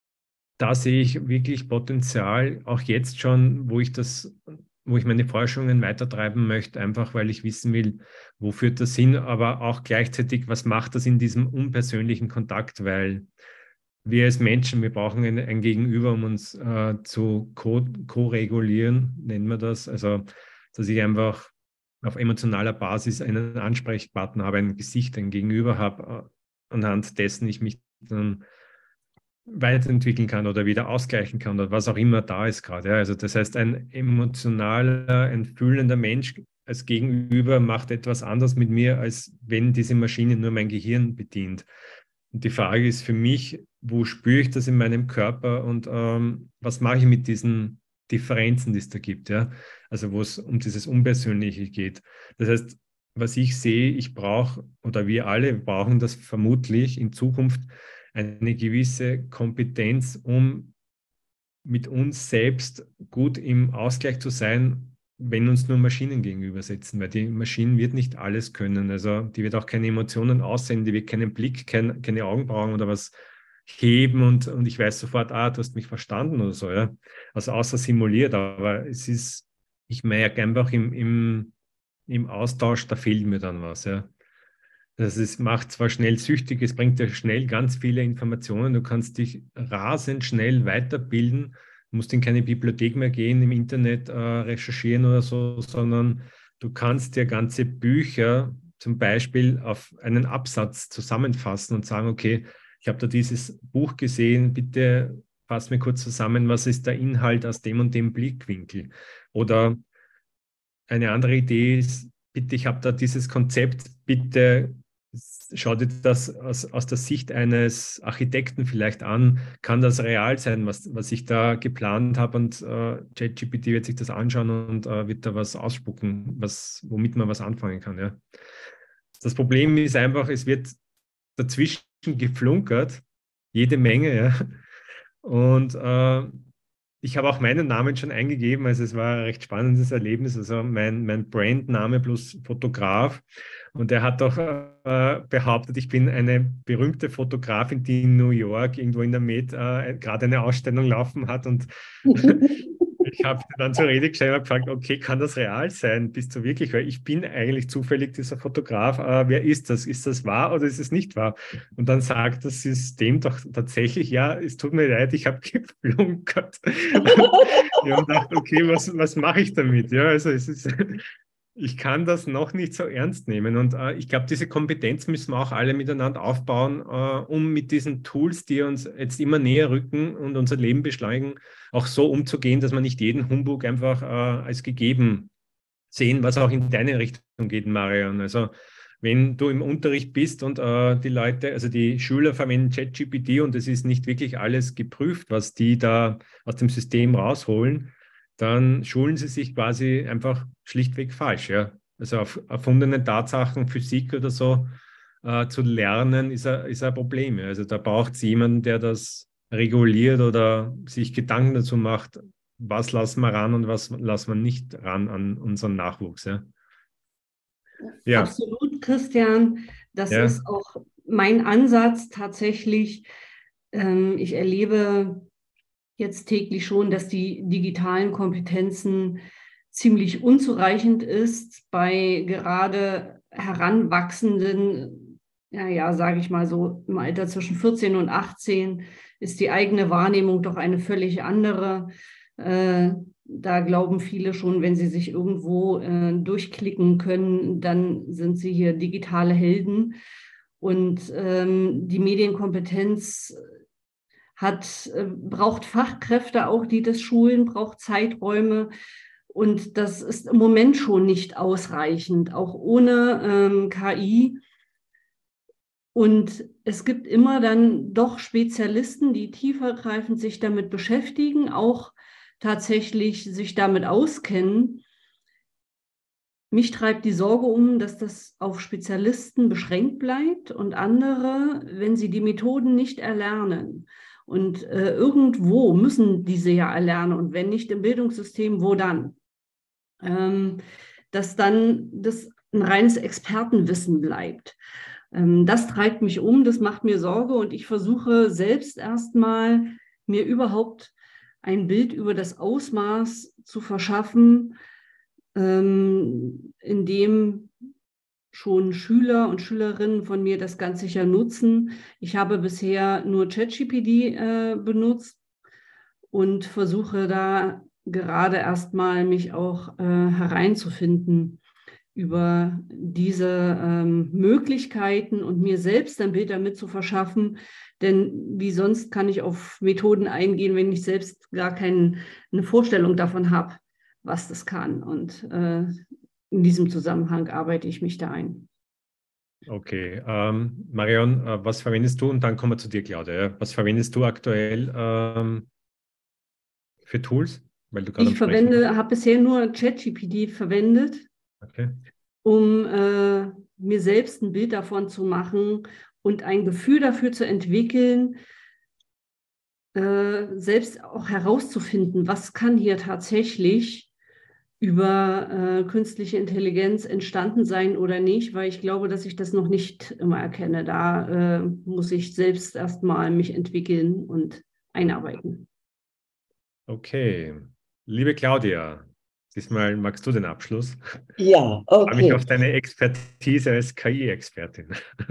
da sehe ich wirklich Potenzial, auch jetzt schon, wo ich das, wo ich meine Forschungen weitertreiben möchte, einfach weil ich wissen will, wo führt das hin, aber auch gleichzeitig, was macht das in diesem unpersönlichen Kontakt, weil wir als Menschen, wir brauchen ein, ein Gegenüber, um uns äh, zu ko-regulieren, nennen wir das. Also, dass ich einfach auf emotionaler Basis einen Ansprechpartner habe, ein Gesicht, ein Gegenüber habe, äh, anhand dessen ich mich dann weiterentwickeln kann oder wieder ausgleichen kann oder was auch immer da ist gerade. Ja. Also das heißt, ein emotionaler, ein fühlender Mensch als Gegenüber macht etwas anderes mit mir, als wenn diese Maschine nur mein Gehirn bedient. Und die Frage ist für mich, wo spüre ich das in meinem Körper, und ähm, was mache ich mit diesen Differenzen, die es da gibt, ja? Also wo es um dieses Unpersönliche geht. Das heißt, was ich sehe, ich brauche, oder wir alle brauchen das vermutlich in Zukunft, eine gewisse Kompetenz, um mit uns selbst gut im Ausgleich zu sein, wenn uns nur Maschinen gegenübersetzen, weil die Maschine wird nicht alles können. Also die wird auch keine Emotionen aussenden, die wird keinen Blick, kein, keine Augenbrauen oder was heben, und, und ich weiß sofort, ah, du hast mich verstanden oder so. Ja? Also außer simuliert, aber es ist, ich merke einfach im, im, im Austausch, da fehlt mir dann was. Ja? Das ist, macht zwar schnell süchtig, es bringt dir schnell ganz viele Informationen, du kannst dich rasend schnell weiterbilden, du musst in keine Bibliothek mehr gehen, im Internet äh, recherchieren oder so, sondern du kannst dir ganze Bücher zum Beispiel auf einen Absatz zusammenfassen und sagen, okay, ich habe da dieses Buch gesehen, bitte fass mir kurz zusammen, was ist der Inhalt aus dem und dem Blickwinkel. Oder eine andere Idee ist, bitte, ich habe da dieses Konzept, bitte schau dir das aus, aus der Sicht eines Architekten vielleicht an. Kann das real sein, was, was ich da geplant habe? Und äh, ChatGPT wird sich das anschauen und äh, wird da was ausspucken, was, womit man was anfangen kann. Ja. Das Problem ist einfach, es wird dazwischen geflunkert, jede Menge. Ja. Und äh, ich habe auch meinen Namen schon eingegeben, also es war ein recht spannendes Erlebnis, also mein, mein Brandname plus Fotograf, und er hat doch äh, behauptet, ich bin eine berühmte Fotografin, die in New York irgendwo in der Met äh, gerade eine Ausstellung laufen hat, und ich habe dann zur Rede gestellt und gefragt, okay, kann das real sein? Bist du wirklich? Weil ich bin eigentlich zufällig dieser Fotograf. Äh, wer ist das? Ist das wahr oder ist es nicht wahr? Und dann sagt das System doch tatsächlich, ja, es tut mir leid, ich habe geflunkert. Ich habe gedacht, okay, was, was mache ich damit? Ja, also es ist, ich kann das noch nicht so ernst nehmen. Und äh, ich glaube, diese Kompetenz müssen wir auch alle miteinander aufbauen, äh, um mit diesen Tools, die uns jetzt immer näher rücken und unser Leben beschleunigen, auch so umzugehen, dass man nicht jeden Humbug einfach äh, als gegeben sehen, was auch in deine Richtung geht, Marian. Also wenn du im Unterricht bist und äh, die Leute, also die Schüler verwenden ChatGPT und es ist nicht wirklich alles geprüft, was die da aus dem System rausholen, dann schulen sie sich quasi einfach schlichtweg falsch. Ja? Also auf erfundenen Tatsachen, Physik oder so äh, zu lernen, ist ein, ist ein Problem. Ja? Also da braucht es jemanden, der das reguliert oder sich Gedanken dazu macht, was lassen wir ran und was lassen wir nicht ran an unseren Nachwuchs. Ja? Ja. Absolut, Christian. Das ja. ist auch mein Ansatz tatsächlich. Ähm, ich erlebe jetzt täglich schon, dass die digitalen Kompetenzen ziemlich unzureichend ist bei gerade heranwachsenden, ja, ja, sage ich mal so, im Alter zwischen vierzehn und achtzehn ist die eigene Wahrnehmung doch eine völlig andere. Äh, da glauben viele schon, wenn sie sich irgendwo äh, durchklicken können, dann sind sie hier digitale Helden. Und ähm, die Medienkompetenz hat, äh, braucht Fachkräfte auch, die das schulen, braucht Zeiträume. Und das ist im Moment schon nicht ausreichend, auch ohne ähm, K I. Und es gibt immer dann doch Spezialisten, die tiefergreifend sich damit beschäftigen, auch tatsächlich sich damit auskennen. Mich treibt die Sorge um, dass das auf Spezialisten beschränkt bleibt und andere, wenn sie die Methoden nicht erlernen. Und äh, irgendwo müssen diese ja erlernen. Und wenn nicht im Bildungssystem, wo dann? Ähm, dass dann das ein reines Expertenwissen bleibt. Ähm, das treibt mich um, das macht mir Sorge und ich versuche selbst erstmal mir überhaupt ein Bild über das Ausmaß zu verschaffen, ähm, in dem schon Schüler und Schülerinnen von mir das ganz sicher nutzen. Ich habe bisher nur ChatGPT äh, benutzt und versuche da gerade erstmal mich auch äh, hereinzufinden über diese ähm, Möglichkeiten und mir selbst ein Bild damit zu verschaffen. Denn wie sonst kann ich auf Methoden eingehen, wenn ich selbst gar keine Vorstellung davon habe, was das kann. Und äh, in diesem Zusammenhang arbeite ich mich da ein. Okay, ähm, Marion, äh, was verwendest du? Und dann kommen wir zu dir, Claudia. Was verwendest du aktuell ähm, für Tools? Weil du gerade am Ich Sprechen verwende, habe bisher nur ChatGPT verwendet, okay. um äh, mir selbst ein Bild davon zu machen und ein Gefühl dafür zu entwickeln, äh, selbst auch herauszufinden, was kann hier tatsächlich über äh, künstliche Intelligenz entstanden sein oder nicht, weil ich glaube, dass ich das noch nicht immer erkenne. Da äh, muss ich selbst erstmal mich entwickeln und einarbeiten. Okay, liebe Claudia, diesmal magst du den Abschluss. Ja, Ich freue mich okay. auf deine Expertise als K I-Expertin.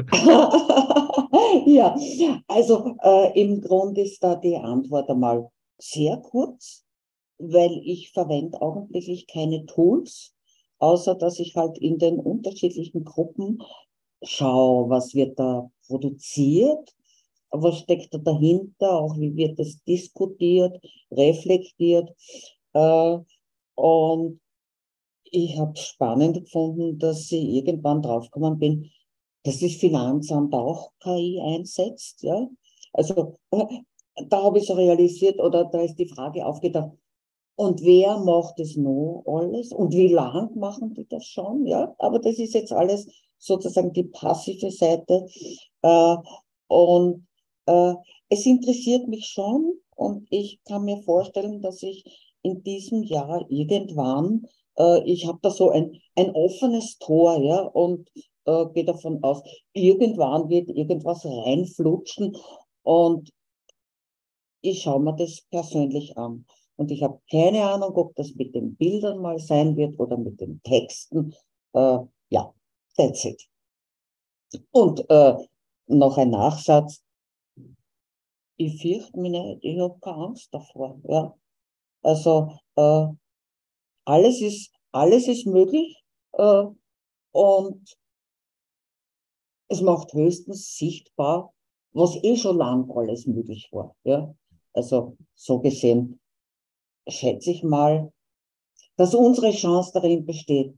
Ja, also äh, im Grunde ist da die Antwort einmal sehr kurz, weil ich verwende augenblicklich keine Tools, außer dass ich halt in den unterschiedlichen Gruppen schaue, was wird da produziert, was steckt da dahinter, auch wie wird das diskutiert, reflektiert. Äh, und ich habe es spannend gefunden, dass ich irgendwann draufgekommen bin, dass das Finanzamt auch K I einsetzt. Ja? Also äh, da habe ich so realisiert oder da ist die Frage aufgedacht, und wer macht es noch alles? Und wie lang machen die das schon? Ja, aber das ist jetzt alles sozusagen die passive Seite. Äh, und äh, es interessiert mich schon und ich kann mir vorstellen, dass ich in diesem Jahr irgendwann, äh, ich habe da so ein, ein offenes Tor, ja, und äh, gehe davon aus, irgendwann wird irgendwas reinflutschen und ich schaue mir das persönlich an. Und ich habe keine Ahnung, ob das mit den Bildern mal sein wird oder mit den Texten. Äh, ja, that's it. Und äh, noch ein Nachsatz. Ich fürchte mich nicht, ich habe keine Angst davor. Ja. Also äh, alles ist, alles ist möglich äh, und es macht höchstens sichtbar, was eh schon lang alles möglich war. Ja. Also so gesehen schätze ich mal, dass unsere Chance darin besteht,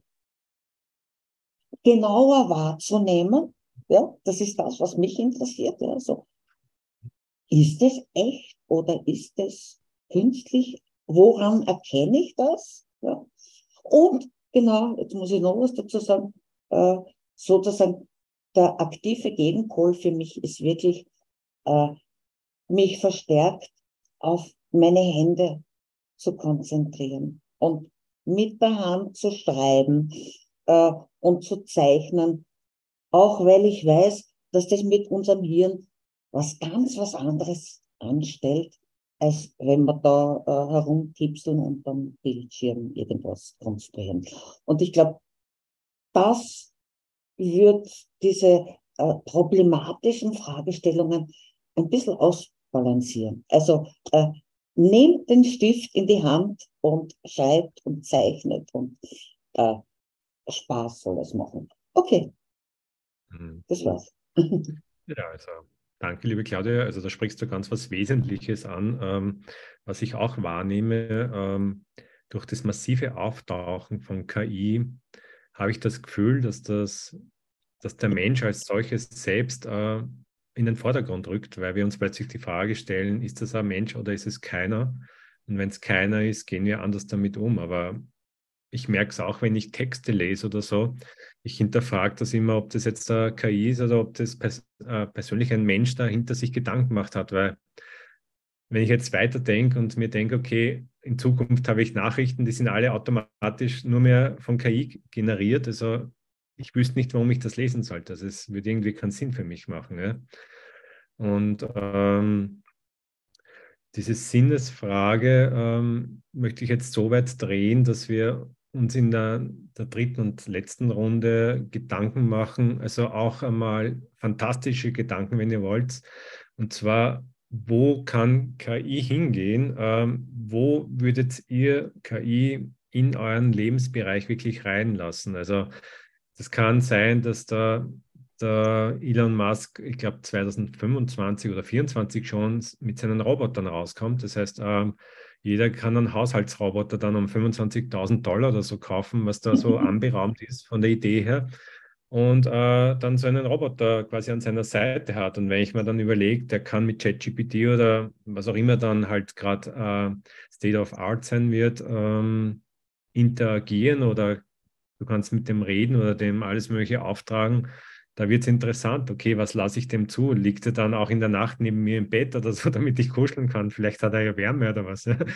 genauer wahrzunehmen. Ja, das ist das, was mich interessiert. Ja, so. Ist es echt oder ist es künstlich? Woran erkenne ich das? Ja. Und genau, jetzt muss ich noch was dazu sagen, äh, sozusagen der aktive Gegenpol für mich ist wirklich, äh, mich verstärkt auf meine Hände zu konzentrieren und mit der Hand zu schreiben äh, und zu zeichnen, auch weil ich weiß, dass das mit unserem Hirn was ganz was anderes anstellt, als wenn wir da äh, herumtipseln und am Bildschirm irgendwas konstruieren. Und ich glaube, das wird diese äh, problematischen Fragestellungen ein bisschen ausbalancieren. Also äh, nehmt den Stift in die Hand und schreibt und zeichnet und äh, Spaß soll es machen. Okay, Mhm. das war's. Ja, also danke, liebe Claudia. Also da sprichst du ganz was Wesentliches an, ähm, was ich auch wahrnehme. Ähm, durch das massive Auftauchen von K I habe ich das Gefühl, dass, das, dass der Mensch als solches selbst äh, in den Vordergrund rückt, weil wir uns plötzlich die Frage stellen, ist das ein Mensch oder ist es keiner? Und wenn es keiner ist, gehen wir anders damit um. Aber ich merke es auch, wenn ich Texte lese oder so. Ich hinterfrage das immer, ob das jetzt eine K I ist oder ob das pers äh, persönlich ein Mensch dahinter sich Gedanken gemacht hat. Weil wenn ich jetzt weiterdenke und mir denke, okay, in Zukunft habe ich Nachrichten, die sind alle automatisch nur mehr von K I generiert. Also ich wüsste nicht, warum ich das lesen sollte. Also es würde irgendwie keinen Sinn für mich machen. Ja? Und ähm, diese Sinnesfrage ähm, möchte ich jetzt so weit drehen, dass wir uns in der, der dritten und letzten Runde Gedanken machen, also auch einmal fantastische Gedanken, wenn ihr wollt. Und zwar, wo kann K I hingehen? Ähm, wo würdet ihr K I in euren Lebensbereich wirklich reinlassen? Also das kann sein, dass da der Elon Musk, ich glaube zwanzig fünfundzwanzig oder vierundzwanzig schon mit seinen Robotern rauskommt. Das heißt, ähm, jeder kann einen Haushaltsroboter dann um fünfundzwanzigtausend Dollar oder so kaufen, was da so anberaumt ist von der Idee her. Und äh, dann so einen Roboter quasi an seiner Seite hat. Und wenn ich mir dann überlege, der kann mit ChatGPT oder was auch immer dann halt gerade äh, State of Art sein wird, ähm, interagieren oder du kannst mit dem reden oder dem alles Mögliche auftragen, da wird es interessant. Okay, was lasse ich dem zu? Liegt er dann auch in der Nacht neben mir im Bett oder so, damit ich kuscheln kann? Vielleicht hat er ja Wärme oder was. Ja?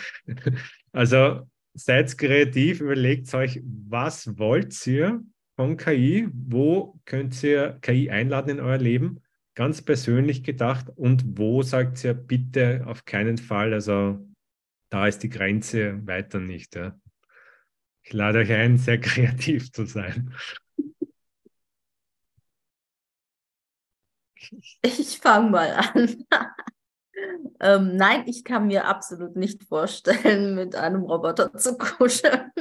Also seid kreativ, überlegt euch, was wollt ihr von K I? Wo könnt ihr K I einladen in euer Leben? Ganz persönlich gedacht. Und wo sagt ihr bitte auf keinen Fall, also da ist die Grenze weiter nicht. Ja? Ich lade euch ein, sehr kreativ zu sein. Ich fange mal an. ähm, nein, ich kann mir absolut nicht vorstellen, mit einem Roboter zu kuscheln.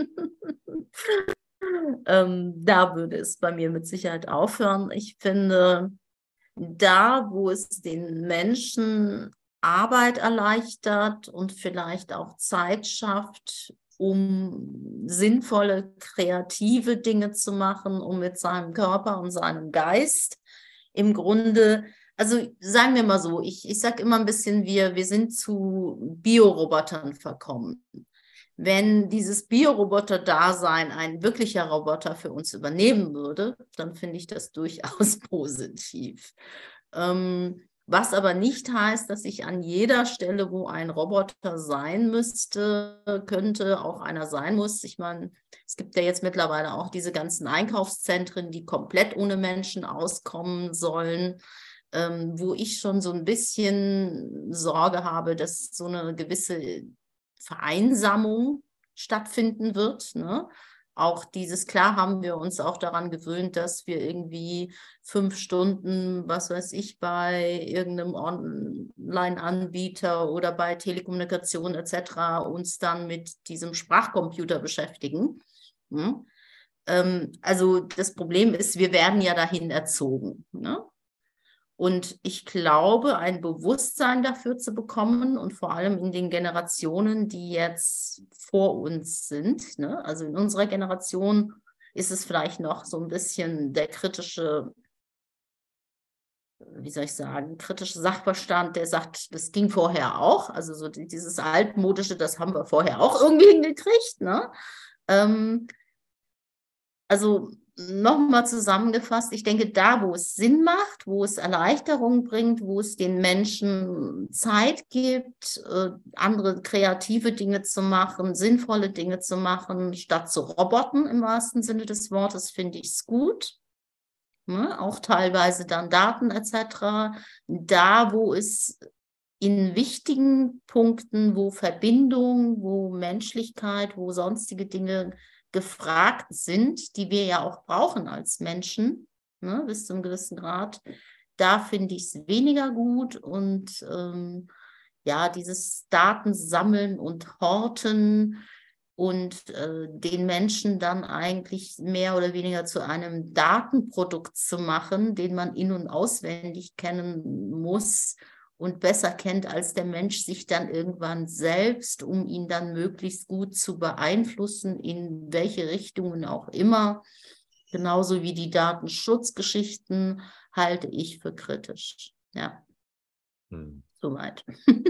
ähm, da würde es bei mir mit Sicherheit aufhören. Ich finde, da, wo es den Menschen Arbeit erleichtert und vielleicht auch Zeit schafft, um sinnvolle, kreative Dinge zu machen, um mit seinem Körper und seinem Geist im Grunde, also sagen wir mal so, ich, ich sage immer ein bisschen, wir, wir sind zu Biorobotern verkommen. Wenn dieses Bioroboter-Dasein ein wirklicher Roboter für uns übernehmen würde, dann finde ich das durchaus positiv. Ähm, was aber nicht heißt, dass ich an jeder Stelle, wo ein Roboter sein müsste, könnte, auch einer sein muss. Ich meine, es gibt ja jetzt mittlerweile auch diese ganzen Einkaufszentren, die komplett ohne Menschen auskommen sollen, ähm, wo ich schon so ein bisschen Sorge habe, dass so eine gewisse Vereinsamung stattfinden wird, ne? Auch dieses, klar haben wir uns auch daran gewöhnt, dass wir irgendwie fünf Stunden, was weiß ich, bei irgendeinem Online-Anbieter oder bei Telekommunikation et cetera uns dann mit diesem Sprachcomputer beschäftigen. Ne? Ähm, also das Problem ist, wir werden ja dahin erzogen, ne? Und ich glaube, ein Bewusstsein dafür zu bekommen und vor allem in den Generationen, die jetzt vor uns sind, ne? Also in unserer Generation ist es vielleicht noch so ein bisschen der kritische, wie soll ich sagen, kritische Sachverstand, der sagt, das ging vorher auch. Also so dieses altmodische, das haben wir vorher auch irgendwie hingekriegt, ne? Ähm, also nochmal zusammengefasst, ich denke, da, wo es Sinn macht, wo es Erleichterung bringt, wo es den Menschen Zeit gibt, äh, andere kreative Dinge zu machen, sinnvolle Dinge zu machen, statt zu Robotern im wahrsten Sinne des Wortes, finde ich es gut. Ne? Auch teilweise dann Daten et cetera. Da, wo es in wichtigen Punkten, wo Verbindung, wo Menschlichkeit, wo sonstige Dinge gefragt sind, die wir ja auch brauchen als Menschen, ne, bis zu einem gewissen Grad, da finde ich es weniger gut und ähm, ja, dieses Datensammeln und Horten und äh, den Menschen dann eigentlich mehr oder weniger zu einem Datenprodukt zu machen, den man in- und auswendig kennen muss, und besser kennt als der Mensch sich dann irgendwann selbst, um ihn dann möglichst gut zu beeinflussen, in welche Richtungen auch immer. Genauso wie die Datenschutzgeschichten halte ich für kritisch. Ja, hm. Soweit.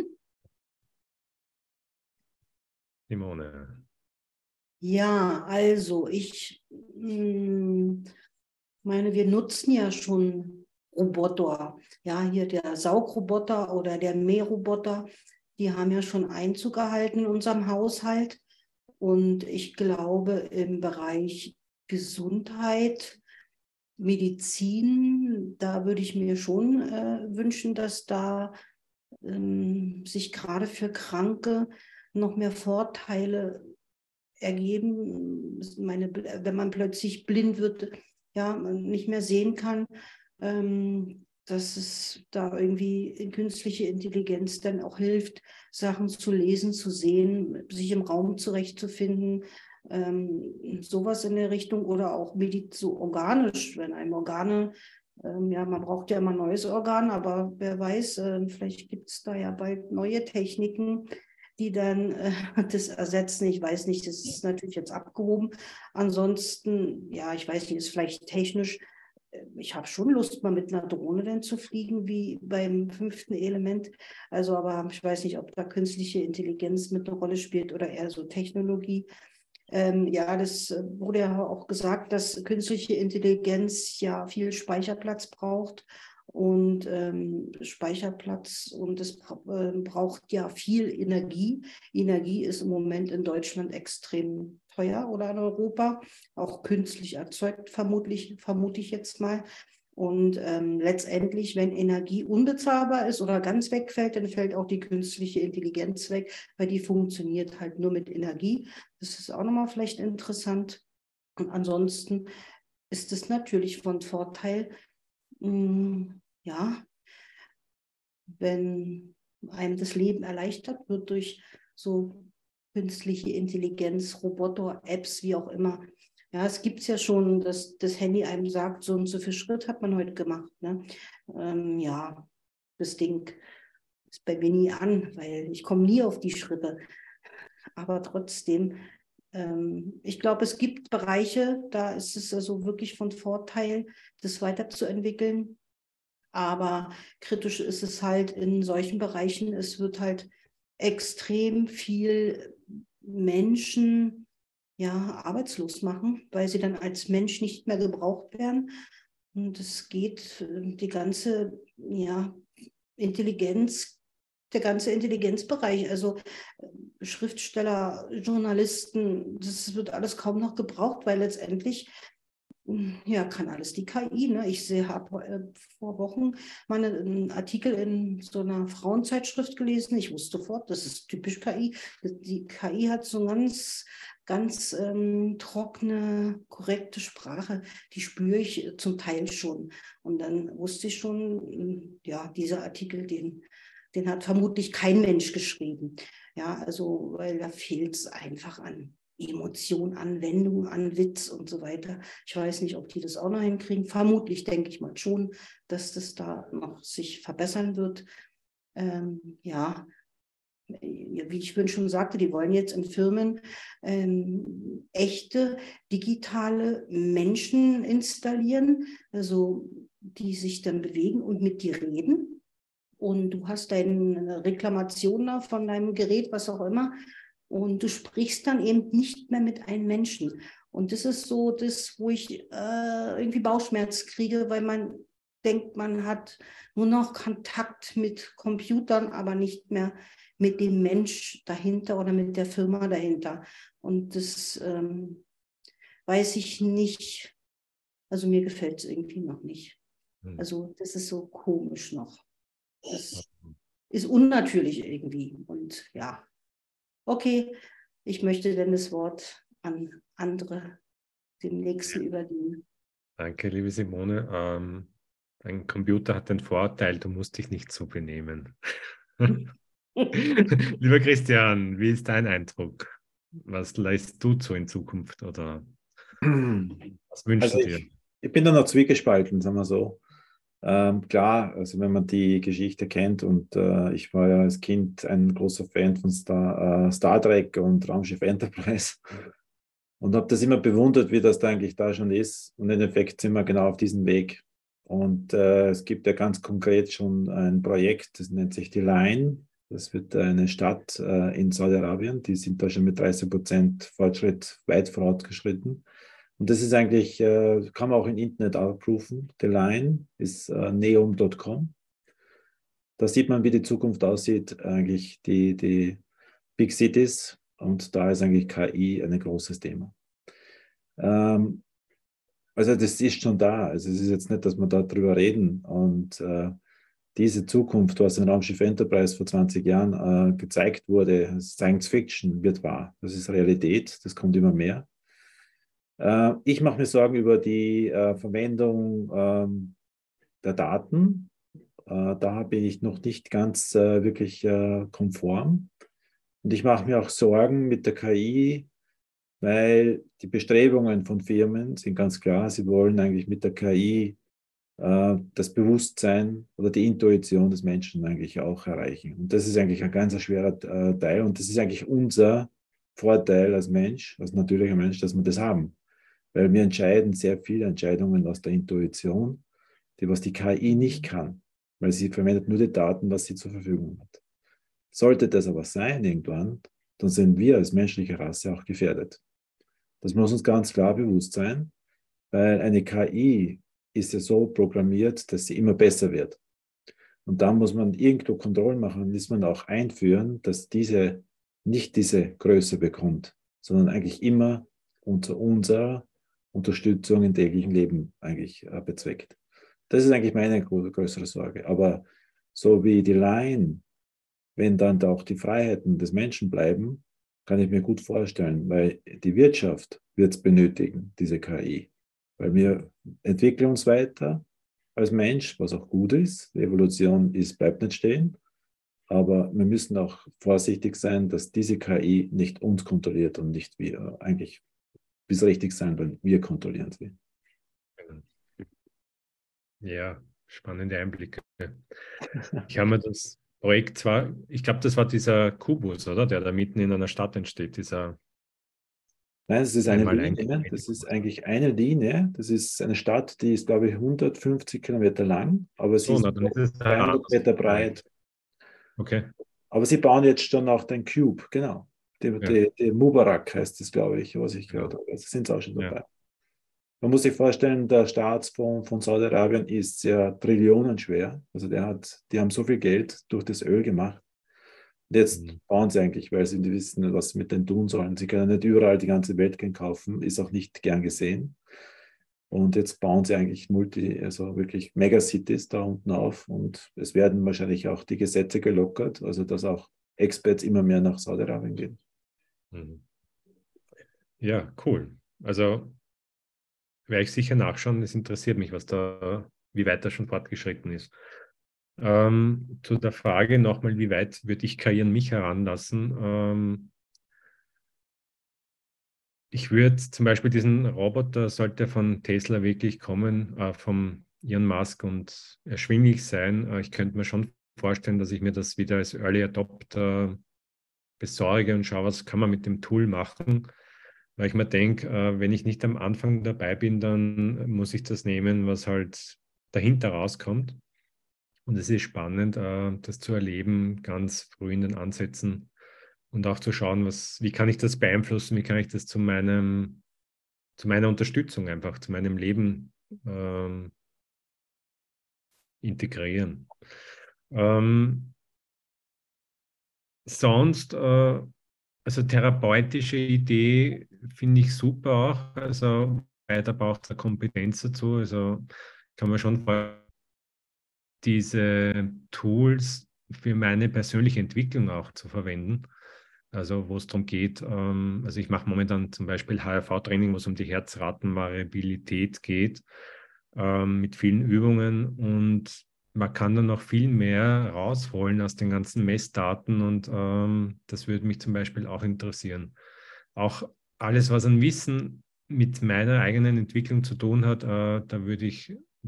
Simone. Ja, also ich mh, meine, wir nutzen ja schon Roboter. Ja, hier der Saugroboter oder der Mähroboter, die haben ja schon Einzug gehalten in unserem Haushalt. Und ich glaube, im Bereich Gesundheit, Medizin, da würde ich mir schon äh, wünschen, dass da ähm, sich gerade für Kranke noch mehr Vorteile ergeben. Meine, wenn man plötzlich blind wird, ja, nicht mehr sehen kann, ähm, dass es da irgendwie künstliche Intelligenz dann auch hilft, Sachen zu lesen, zu sehen, sich im Raum zurechtzufinden, ähm, sowas in der Richtung oder auch mediz so organisch, wenn einem Organe, ähm, ja, man braucht ja immer ein neues Organ, aber wer weiß, äh, vielleicht gibt es da ja bald neue Techniken, die dann äh, das ersetzen. Ich weiß nicht, das ist natürlich jetzt abgehoben. Ansonsten, ja, ich weiß nicht, ist vielleicht technisch, ich habe schon Lust, mal mit einer Drohne dann zu fliegen, wie beim fünften Element. Also, aber ich weiß nicht, ob da künstliche Intelligenz mit einer Rolle spielt oder eher so Technologie. Ähm, ja, das wurde ja auch gesagt, dass künstliche Intelligenz ja viel Speicherplatz braucht. Und ähm, Speicherplatz und es bra äh, braucht ja viel Energie. Energie ist im Moment in Deutschland extrem teuer oder in Europa, auch künstlich erzeugt, vermutlich, vermute ich jetzt mal. Und ähm, letztendlich, wenn Energie unbezahlbar ist oder ganz wegfällt, dann fällt auch die künstliche Intelligenz weg, weil die funktioniert halt nur mit Energie. Das ist auch nochmal vielleicht interessant. Und ansonsten ist es natürlich von Vorteil, ja, wenn einem das Leben erleichtert wird durch so künstliche Intelligenz, Roboter, Apps, wie auch immer. Ja, es gibt es ja schon, dass das Handy einem sagt, so und so viel Schritt hat man heute gemacht. Ne? Ähm, ja, das Ding ist bei mir nie an, weil ich komme nie auf die Schritte. Aber trotzdem, ähm, ich glaube, es gibt Bereiche, da ist es also wirklich von Vorteil, das weiterzuentwickeln. Aber kritisch ist es halt in solchen Bereichen, es wird halt extrem viel Menschen ja, arbeitslos machen, weil sie dann als Mensch nicht mehr gebraucht werden. Und es geht die ganze ja, Intelligenz, der ganze Intelligenzbereich, also Schriftsteller, Journalisten, das wird alles kaum noch gebraucht, weil letztendlich ja, kann alles die K I. Ne? Ich habe äh, vor Wochen mal einen Artikel in so einer Frauenzeitschrift gelesen. Ich wusste sofort, das ist typisch K I. Die K I hat so ganz, ganz ähm, trockene, korrekte Sprache. Die spüre ich zum Teil schon. Und dann wusste ich schon, ja, dieser Artikel, den, den hat vermutlich kein Mensch geschrieben. Ja, also, weil da fehlt es einfach an Emotion, Anwendung, an Witz und so weiter. Ich weiß nicht, ob die das auch noch hinkriegen. Vermutlich denke ich mal schon, dass das da noch sich verbessern wird. Ähm, ja, wie ich vorhin schon sagte, die wollen jetzt in Firmen ähm, echte digitale Menschen installieren, also die sich dann bewegen und mit dir reden. Und du hast deine Reklamation von deinem Gerät, was auch immer. Und du sprichst dann eben nicht mehr mit einem Menschen. Und das ist so das, wo ich äh, irgendwie Bauchschmerz kriege, weil man denkt, man hat nur noch Kontakt mit Computern, aber nicht mehr mit dem Mensch dahinter oder mit der Firma dahinter. Und das ähm, weiß ich nicht. Also mir gefällt es irgendwie noch nicht. Also das ist so komisch noch. Das ist unnatürlich irgendwie. Und ja. Okay, ich möchte dann das Wort an andere, dem Nächsten übergeben. Danke, liebe Simone. Ähm, dein Computer hat den Vorteil, du musst dich nicht so benehmen. Lieber Christian, wie ist dein Eindruck? Was leistest du zu in Zukunft oder was wünschst also du dir? Ich, ich bin da noch zwiegespalten, sagen wir so. Ähm, klar, also wenn man die Geschichte kennt und äh, ich war ja als Kind ein großer Fan von Star, äh, Star Trek und Raumschiff Enterprise und habe das immer bewundert, wie das da eigentlich da schon ist. Und im Endeffekt sind wir genau auf diesem Weg. Und äh, es gibt ja ganz konkret schon ein Projekt, das nennt sich die Line. Das wird eine Stadt äh, in Saudi-Arabien, die sind da schon mit dreißig Prozent Fortschritt weit vorangeschritten. Und das ist eigentlich, äh, kann man auch im Internet abrufen. Die Line ist äh, neom Punkt com. Da sieht man, wie die Zukunft aussieht, eigentlich die, die Big Cities. Und da ist eigentlich K I ein großes Thema. Ähm, also das ist schon da. Also es ist jetzt nicht, dass wir da drüber reden. Und äh, diese Zukunft, was in Raumschiff Enterprise vor zwanzig Jahren äh, gezeigt wurde, Science Fiction wird wahr. Das ist Realität, das kommt immer mehr. Äh, ich mache mir Sorgen über die äh, Verwendung ähm, der Daten. Äh, da bin ich noch nicht ganz äh, wirklich äh, konform. Und ich mache mir auch Sorgen mit der K I, weil die Bestrebungen von Firmen sind ganz klar, sie wollen eigentlich mit der K I äh, das Bewusstsein oder die Intuition des Menschen eigentlich auch erreichen. Und das ist eigentlich ein ganz schwerer äh, Teil und das ist eigentlich unser Vorteil als Mensch, als natürlicher Mensch, dass wir das haben. Weil wir entscheiden sehr viele Entscheidungen aus der Intuition, die was die K I nicht kann, weil sie verwendet nur die Daten, was sie zur Verfügung hat. Sollte das aber sein irgendwann, dann sind wir als menschliche Rasse auch gefährdet. Das muss uns ganz klar bewusst sein, weil eine K I ist ja so programmiert, dass sie immer besser wird. Und da muss man irgendwo Kontrollmechanismen auch einführen, dass diese nicht diese Größe bekommt, sondern eigentlich immer unter unserer Unterstützung im täglichen Leben eigentlich äh, bezweckt. Das ist eigentlich meine größere Sorge. Aber so wie die Line, wenn dann da auch die Freiheiten des Menschen bleiben, kann ich mir gut vorstellen, weil die Wirtschaft wird es benötigen, diese K I. Weil wir entwickeln uns weiter als Mensch, was auch gut ist. Die Evolution ist, bleibt nicht stehen. Aber wir müssen auch vorsichtig sein, dass diese K I nicht uns kontrolliert und nicht wir. Eigentlich bis richtig sein, weil wir kontrollieren sie. Ja, spannende Einblicke. Ich habe mir das Projekt zwar, ich glaube, das war dieser Kubus, oder? Der da mitten in einer Stadt entsteht, dieser Nein, das ist eine einmal Linie. Das ist eigentlich eine Linie. Das ist eine Stadt, die ist, glaube ich, hundertfünfzig Kilometer lang, aber sie so, ist na, dann ist es ein dreihundert Meter breit. Okay. Aber sie bauen jetzt schon auch den Cube, genau. Die, Ja. die, die Mubarak heißt das, glaube ich, was ich gehört Ja. habe. Also sind sie auch schon dabei. Ja. Man muss sich vorstellen, der Staatsfonds von Saudi-Arabien ist sehr trillionenschwer. Also der hat, die haben so viel Geld durch das Öl gemacht. Und jetzt Mhm. bauen sie eigentlich, weil sie nicht wissen, was sie mit denen tun sollen. Sie können nicht überall die ganze Welt kaufen, ist auch nicht gern gesehen. Und jetzt bauen sie eigentlich Multi, also wirklich Megacities da unten auf. Und es werden wahrscheinlich auch die Gesetze gelockert, also dass auch Expats immer mehr nach Saudi-Arabien gehen. Mhm. Ja, cool. Also werde ich sicher nachschauen. Es interessiert mich, was da, wie weit das schon fortgeschritten ist. Ähm, zu der Frage nochmal, wie weit würde ich K I an mich heranlassen? Ähm, ich würde zum Beispiel diesen Roboter, sollte von Tesla wirklich kommen, äh, vom Elon Musk und erschwinglich sein. Äh, ich könnte mir schon vorstellen, dass ich mir das wieder als Early Adopter besorge und schaue, was kann man mit dem Tool machen. Weil ich mir denke, äh, wenn ich nicht am Anfang dabei bin, dann muss ich das nehmen, was halt dahinter rauskommt. Und es ist spannend, äh, das zu erleben, ganz früh in den Ansätzen und auch zu schauen, was, wie kann ich das beeinflussen, wie kann ich das zu meinem, zu meiner Unterstützung einfach, zu meinem Leben ähm, integrieren. Ähm, sonst, äh, also therapeutische Idee finde ich super auch, also weiter braucht es Kompetenz dazu, also kann man schon vorstellen, diese Tools für meine persönliche Entwicklung auch zu verwenden. Also wo es darum geht, ähm, also ich mache momentan zum Beispiel H R V-Training, wo es um die Herzratenvariabilität geht, ähm, mit vielen Übungen und man kann dann noch viel mehr rausholen aus den ganzen Messdaten und ähm, das würde mich zum Beispiel auch interessieren. Auch alles, was an Wissen mit meiner eigenen Entwicklung zu tun hat, äh, da würde ich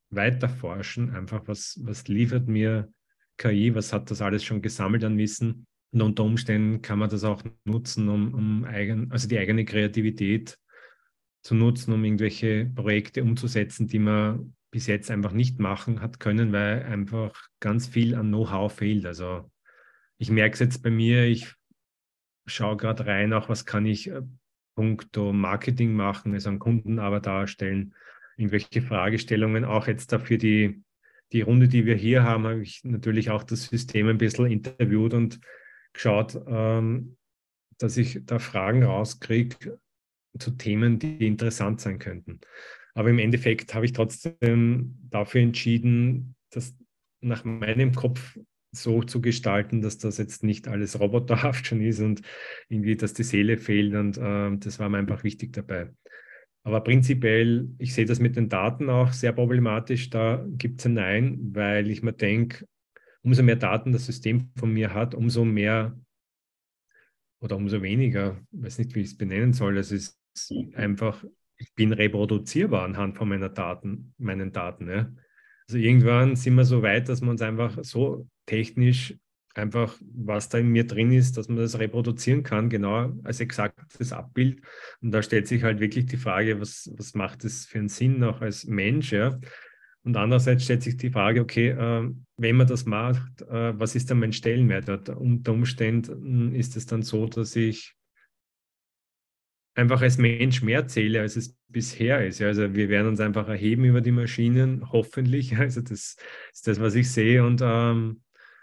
weiterforschen, einfach was, was liefert mir K I, was hat das alles schon gesammelt an Wissen. Und unter Umständen kann man das auch nutzen, um, um eigen, also die eigene Kreativität zu nutzen, um irgendwelche Projekte umzusetzen, die man bis jetzt einfach nicht machen hat können, weil einfach ganz viel an Know-how fehlt. Also ich merke es jetzt bei mir, ich schaue gerade rein, auch was kann ich äh, puncto Marketing machen, also einen Kundenavatar darstellen, irgendwelche Fragestellungen, auch jetzt dafür die, die Runde, die wir hier haben, habe ich natürlich auch das System ein bisschen interviewt und geschaut, ähm, dass ich da Fragen rauskriege zu Themen, die interessant sein könnten. Aber im Endeffekt habe ich trotzdem dafür entschieden, das nach meinem Kopf so zu gestalten, dass das jetzt nicht alles roboterhaft schon ist und irgendwie, dass die Seele fehlt. Und äh, das war mir einfach wichtig dabei. Aber prinzipiell, ich sehe das mit den Daten auch sehr problematisch. Da gibt es ein Nein, weil ich mir denke, umso mehr Daten das System von mir hat, umso mehr oder umso weniger, ich weiß nicht, wie ich es benennen soll. Es ist einfach, ich bin reproduzierbar anhand von meiner Daten, meinen Daten. Ja. Also irgendwann sind wir so weit, dass man uns einfach so technisch einfach, was da in mir drin ist, dass man das reproduzieren kann, genau als exaktes Abbild. Und da stellt sich halt wirklich die Frage, was, was macht es für einen Sinn noch als Mensch, ja? Und andererseits stellt sich die Frage, okay, äh, wenn man das macht, äh, was ist dann mein Stellenwert? Unter Umständen ist es dann so, dass ich einfach als Mensch mehr zähle, als es bisher ist. Ja, also wir werden uns einfach erheben über die Maschinen, hoffentlich. Also das ist das, was ich sehe. Und ähm,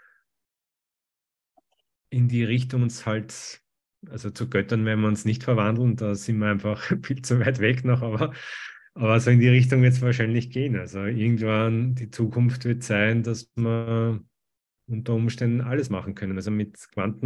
in die Richtung uns halt, also zu Göttern werden wir uns nicht verwandeln, da sind wir einfach viel zu weit weg noch, aber, aber so in die Richtung wird es wahrscheinlich gehen. Also irgendwann die Zukunft wird sein, dass wir unter Umständen alles machen können. Also mit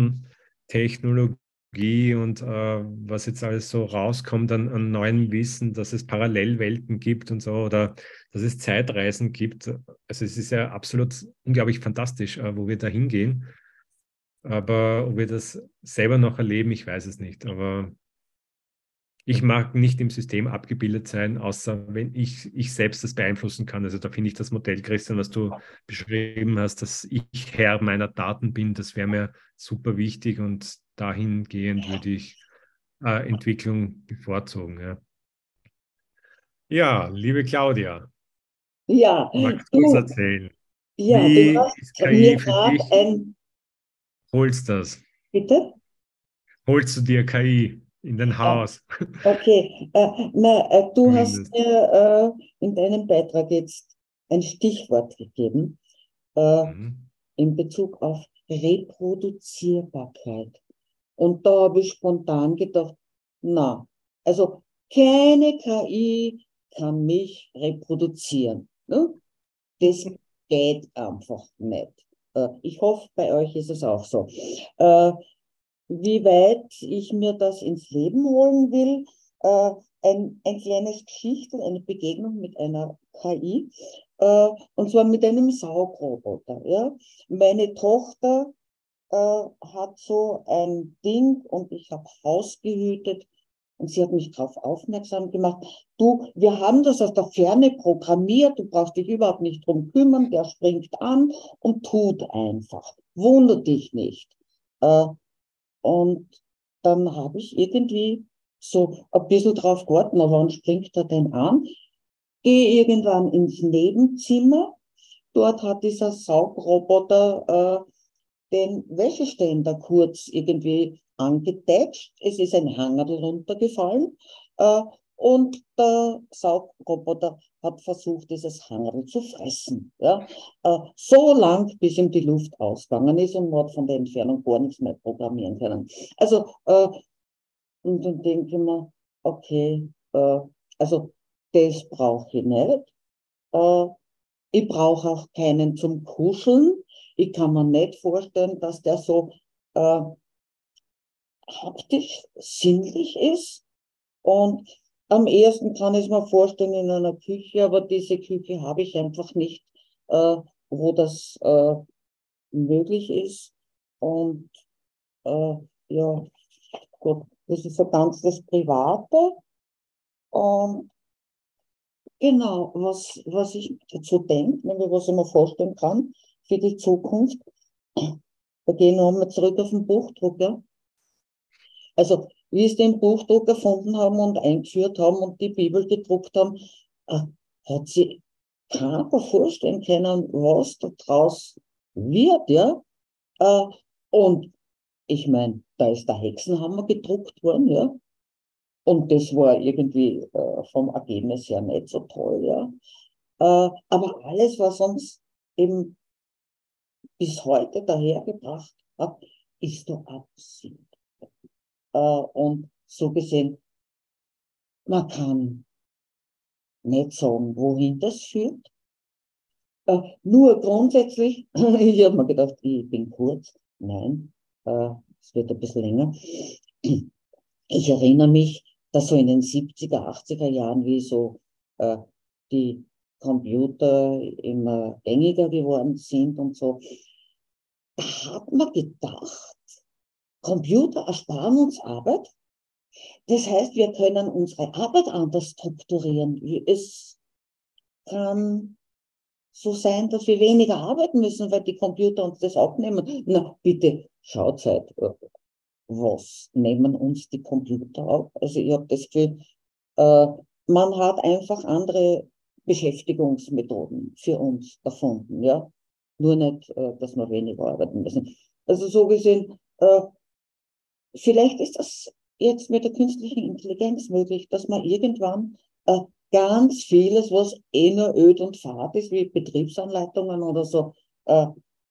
Quantentechnologie und äh, was jetzt alles so rauskommt an, an neuem Wissen, dass es Parallelwelten gibt und so oder dass es Zeitreisen gibt. Also es ist ja absolut unglaublich fantastisch, äh, wo wir da hingehen. Aber ob wir das selber noch erleben, ich weiß es nicht. Aber ich mag nicht im System abgebildet sein, außer wenn ich, ich selbst das beeinflussen kann. Also da finde ich das Modell, Christian, was du beschrieben hast, dass ich Herr meiner Daten bin, das wäre mir super wichtig und dahingehend würde ich äh, Entwicklung bevorzugen. Ja. Ja, liebe Claudia, Ja, magst du uns du, erzählen? ja, du Wie hast ist mir K I für gerade dich? ein, Holst das? bitte? Holst du dir K I in dein Ah, Haus? okay, äh, na, äh, du hast Zumindest. mir äh, in deinem Beitrag jetzt ein Stichwort gegeben äh, Mhm. in Bezug auf Reproduzierbarkeit. Und da habe ich spontan gedacht, na, also keine K I kann mich reproduzieren. Ne? Das geht einfach nicht. Äh, ich hoffe, bei euch ist es auch so. Äh, wie weit ich mir das ins Leben holen will, äh, ein, ein kleines Geschichtel, eine Begegnung mit einer K I, äh, und zwar mit einem Saugroboter. Ja? Meine Tochter äh, hat so ein Ding und ich habe Haus gehütet und sie hat mich darauf aufmerksam gemacht. Du, wir haben das aus der Ferne programmiert, du brauchst dich überhaupt nicht drum kümmern, der springt an und tut einfach. Wundert dich nicht. Äh, und dann habe ich irgendwie so ein bisschen drauf gewartet, na, wann springt er denn an? Gehe irgendwann ins Nebenzimmer. Dort hat dieser Saugroboter äh, den Wäscheständer kurz irgendwie angedetscht. Es ist ein Hangerl runtergefallen äh, und der Saugroboter hat versucht, dieses Hangerl zu fressen. Ja? Äh, so lang, bis ihm die Luft ausgegangen ist und man hat von der Entfernung gar nichts mehr programmieren können. Also, äh, und dann denke ich mir, okay, äh, also das brauche ich nicht. Äh, ich brauche auch keinen zum Kuscheln. Ich kann mir nicht vorstellen, dass der so äh, haptisch, sinnlich ist. Und am ehesten kann ich es mir vorstellen in einer Küche, aber diese Küche habe ich einfach nicht, äh, wo das äh, möglich ist. Und äh, ja, gut, das ist so ganz das Private. Und genau, was, was ich dazu denke, was ich mir vorstellen kann für die Zukunft, da gehen wir nochmal zurück auf den Buchdrucker. Also, wie sie den Buchdruck erfunden haben und eingeführt haben und die Bibel gedruckt haben, äh, hat sich keiner vorstellen können, was da draus wird, ja. Äh, und ich meine, da ist der Hexenhammer gedruckt worden, ja. Und das war irgendwie äh, vom Ergebnis her nicht so toll, ja. Äh, aber alles, was uns eben bis heute dahergebracht hat, ist doch Absicht. Äh, und so gesehen, man kann nicht sagen, wohin das führt. Äh, nur grundsätzlich, ich habe mir gedacht, ich bin kurz. Nein, äh, es wird ein bisschen länger. Ich erinnere mich, dass so in den siebziger, achtziger Jahren, wie so äh, die Computer immer gängiger geworden sind und so, da hat man gedacht, Computer ersparen uns Arbeit. Das heißt, wir können unsere Arbeit anders strukturieren. Es kann so sein, dass wir weniger arbeiten müssen, weil die Computer uns das abnehmen. Na, bitte, schaut halt, was nehmen uns die Computer ab? Also ich habe das Gefühl, äh, man hat einfach andere Beschäftigungsmethoden für uns erfunden, ja. Nur nicht, äh, dass wir weniger arbeiten müssen. Also so gesehen, äh, vielleicht ist das jetzt mit der künstlichen Intelligenz möglich, dass man irgendwann äh, ganz vieles, was eh nur öd und fad ist, wie Betriebsanleitungen oder so, äh,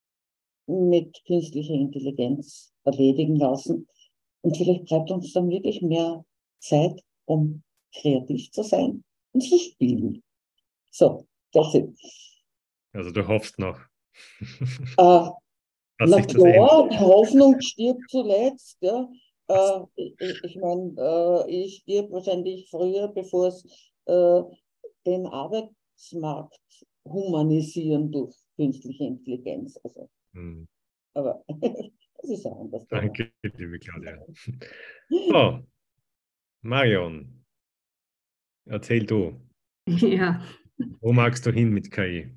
mit künstlicher Intelligenz erledigen lassen. Und vielleicht bleibt uns dann wirklich mehr Zeit, um kreativ zu sein und zu spielen. So, das ist. Also du hoffst noch. Äh, Dass na sich das klar, ändert. die Hoffnung stirbt zuletzt. Ja. Äh, ich ich meine, äh, ich stirb wahrscheinlich früher, bevor es äh, den Arbeitsmarkt humanisieren durch künstliche Intelligenz. Also, Hm. aber das ist ein anderes Thema. Danke, liebe Claudia. So, Marion, erzähl du. Ja, Wo magst du hin mit K I?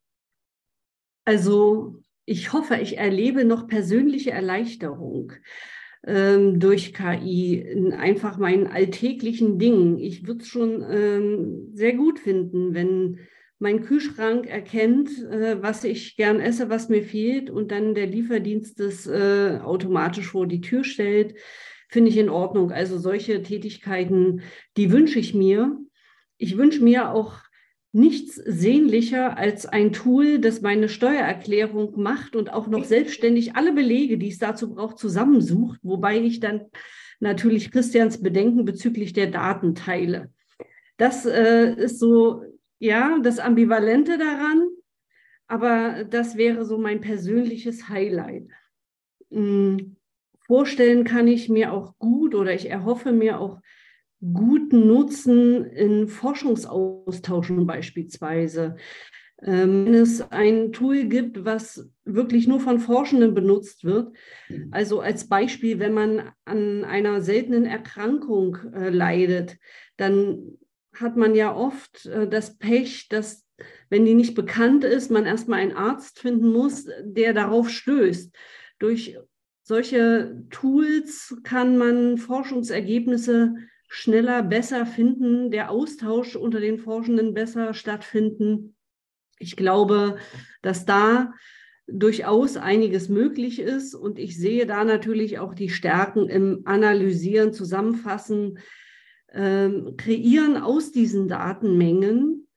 also ich hoffe, ich erlebe noch persönliche Erleichterung ähm, durch K I in einfach meinen alltäglichen Dingen. Ich würde es schon ähm, sehr gut finden, wenn mein Kühlschrank erkennt, äh, was ich gern esse, was mir fehlt und dann der Lieferdienst das äh, automatisch vor die Tür stellt. Finde ich in Ordnung. Also solche Tätigkeiten, die wünsche ich mir. Ich wünsche mir auch nichts sehnlicher als ein Tool, das meine Steuererklärung macht und auch noch selbstständig alle Belege, die es dazu braucht, zusammensucht, wobei ich dann natürlich Christians Bedenken bezüglich der Daten teile. Das äh, ist so, ja, das Ambivalente daran, aber das wäre so mein persönliches Highlight. Hm, vorstellen kann ich mir auch gut oder ich erhoffe mir auch guten Nutzen in Forschungsaustauschen beispielsweise. Ähm, wenn es ein Tool gibt, was wirklich nur von Forschenden benutzt wird, also als Beispiel, wenn man an einer seltenen Erkrankung äh, leidet, dann hat man ja oft äh, das Pech, dass, wenn die nicht bekannt ist, man erstmal einen Arzt finden muss, der darauf stößt. Durch solche Tools kann man Forschungsergebnisse schneller, besser finden, der Austausch unter den Forschenden besser stattfinden. Ich glaube, dass da durchaus einiges möglich ist und ich sehe da natürlich auch die Stärken im Analysieren, Zusammenfassen, ähm, Kreieren aus diesen Datenmengen.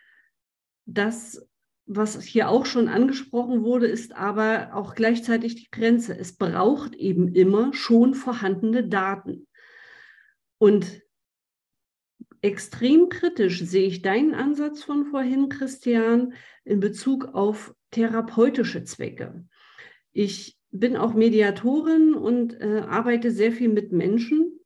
Das, was hier auch schon angesprochen wurde, ist aber auch gleichzeitig die Grenze. Es braucht eben immer schon vorhandene Daten. Und extrem kritisch sehe ich deinen Ansatz von vorhin, Christian, in Bezug auf therapeutische Zwecke. Ich bin auch Mediatorin und äh, arbeite sehr viel mit Menschen.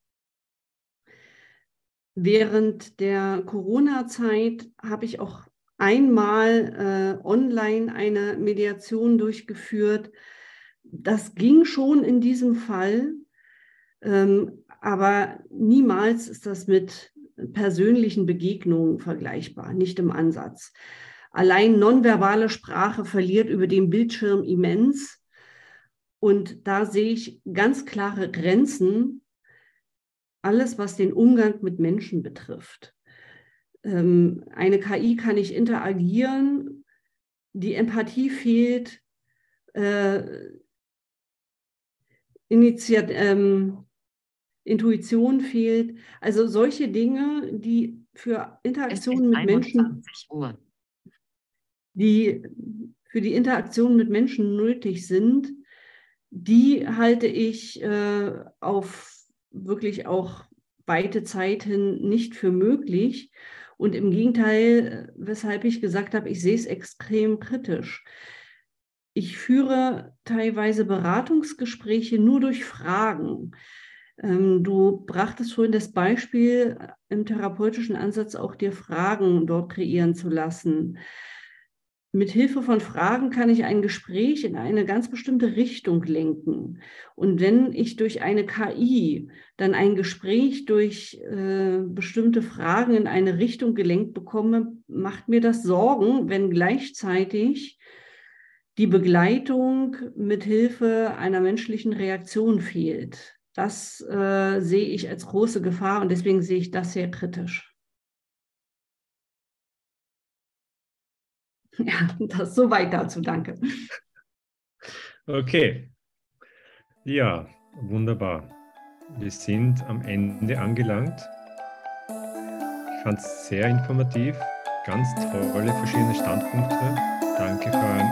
Während der Corona-Zeit habe ich auch einmal äh, online eine Mediation durchgeführt. Das ging schon in diesem Fall, ähm, aber niemals ist das mit persönlichen Begegnungen vergleichbar, nicht im Ansatz. Allein nonverbale Sprache verliert über den Bildschirm immens. Und da sehe ich ganz klare Grenzen, alles, was den Umgang mit Menschen betrifft. Ähm, eine K I kann nicht interagieren, die Empathie fehlt, äh, Initiat ähm, Intuition fehlt. Also solche Dinge, die für Interaktionen mit Menschen, Uhr. die für die Interaktion mit Menschen nötig sind, die halte ich äh, auf wirklich auch weite Zeit hin nicht für möglich. Und im Gegenteil, weshalb ich gesagt habe, ich sehe es extrem kritisch. Ich führe teilweise Beratungsgespräche nur durch Fragen. Ähm, du brachtest vorhin das Beispiel, im therapeutischen Ansatz auch dir Fragen dort kreieren zu lassen. Mit Hilfe von Fragen kann ich ein Gespräch in eine ganz bestimmte Richtung lenken. Und wenn ich durch eine K I dann ein Gespräch durch äh, bestimmte Fragen in eine Richtung gelenkt bekomme, macht mir das Sorgen, wenn gleichzeitig die Begleitung mit Hilfe einer menschlichen Reaktion fehlt. Das äh, sehe ich als große Gefahr und deswegen sehe ich das sehr kritisch. Ja, das soweit dazu, danke. Okay, ja, wunderbar. Wir sind am Ende angelangt. Ich fand es sehr informativ, ganz tolle verschiedene Standpunkte. Danke für euren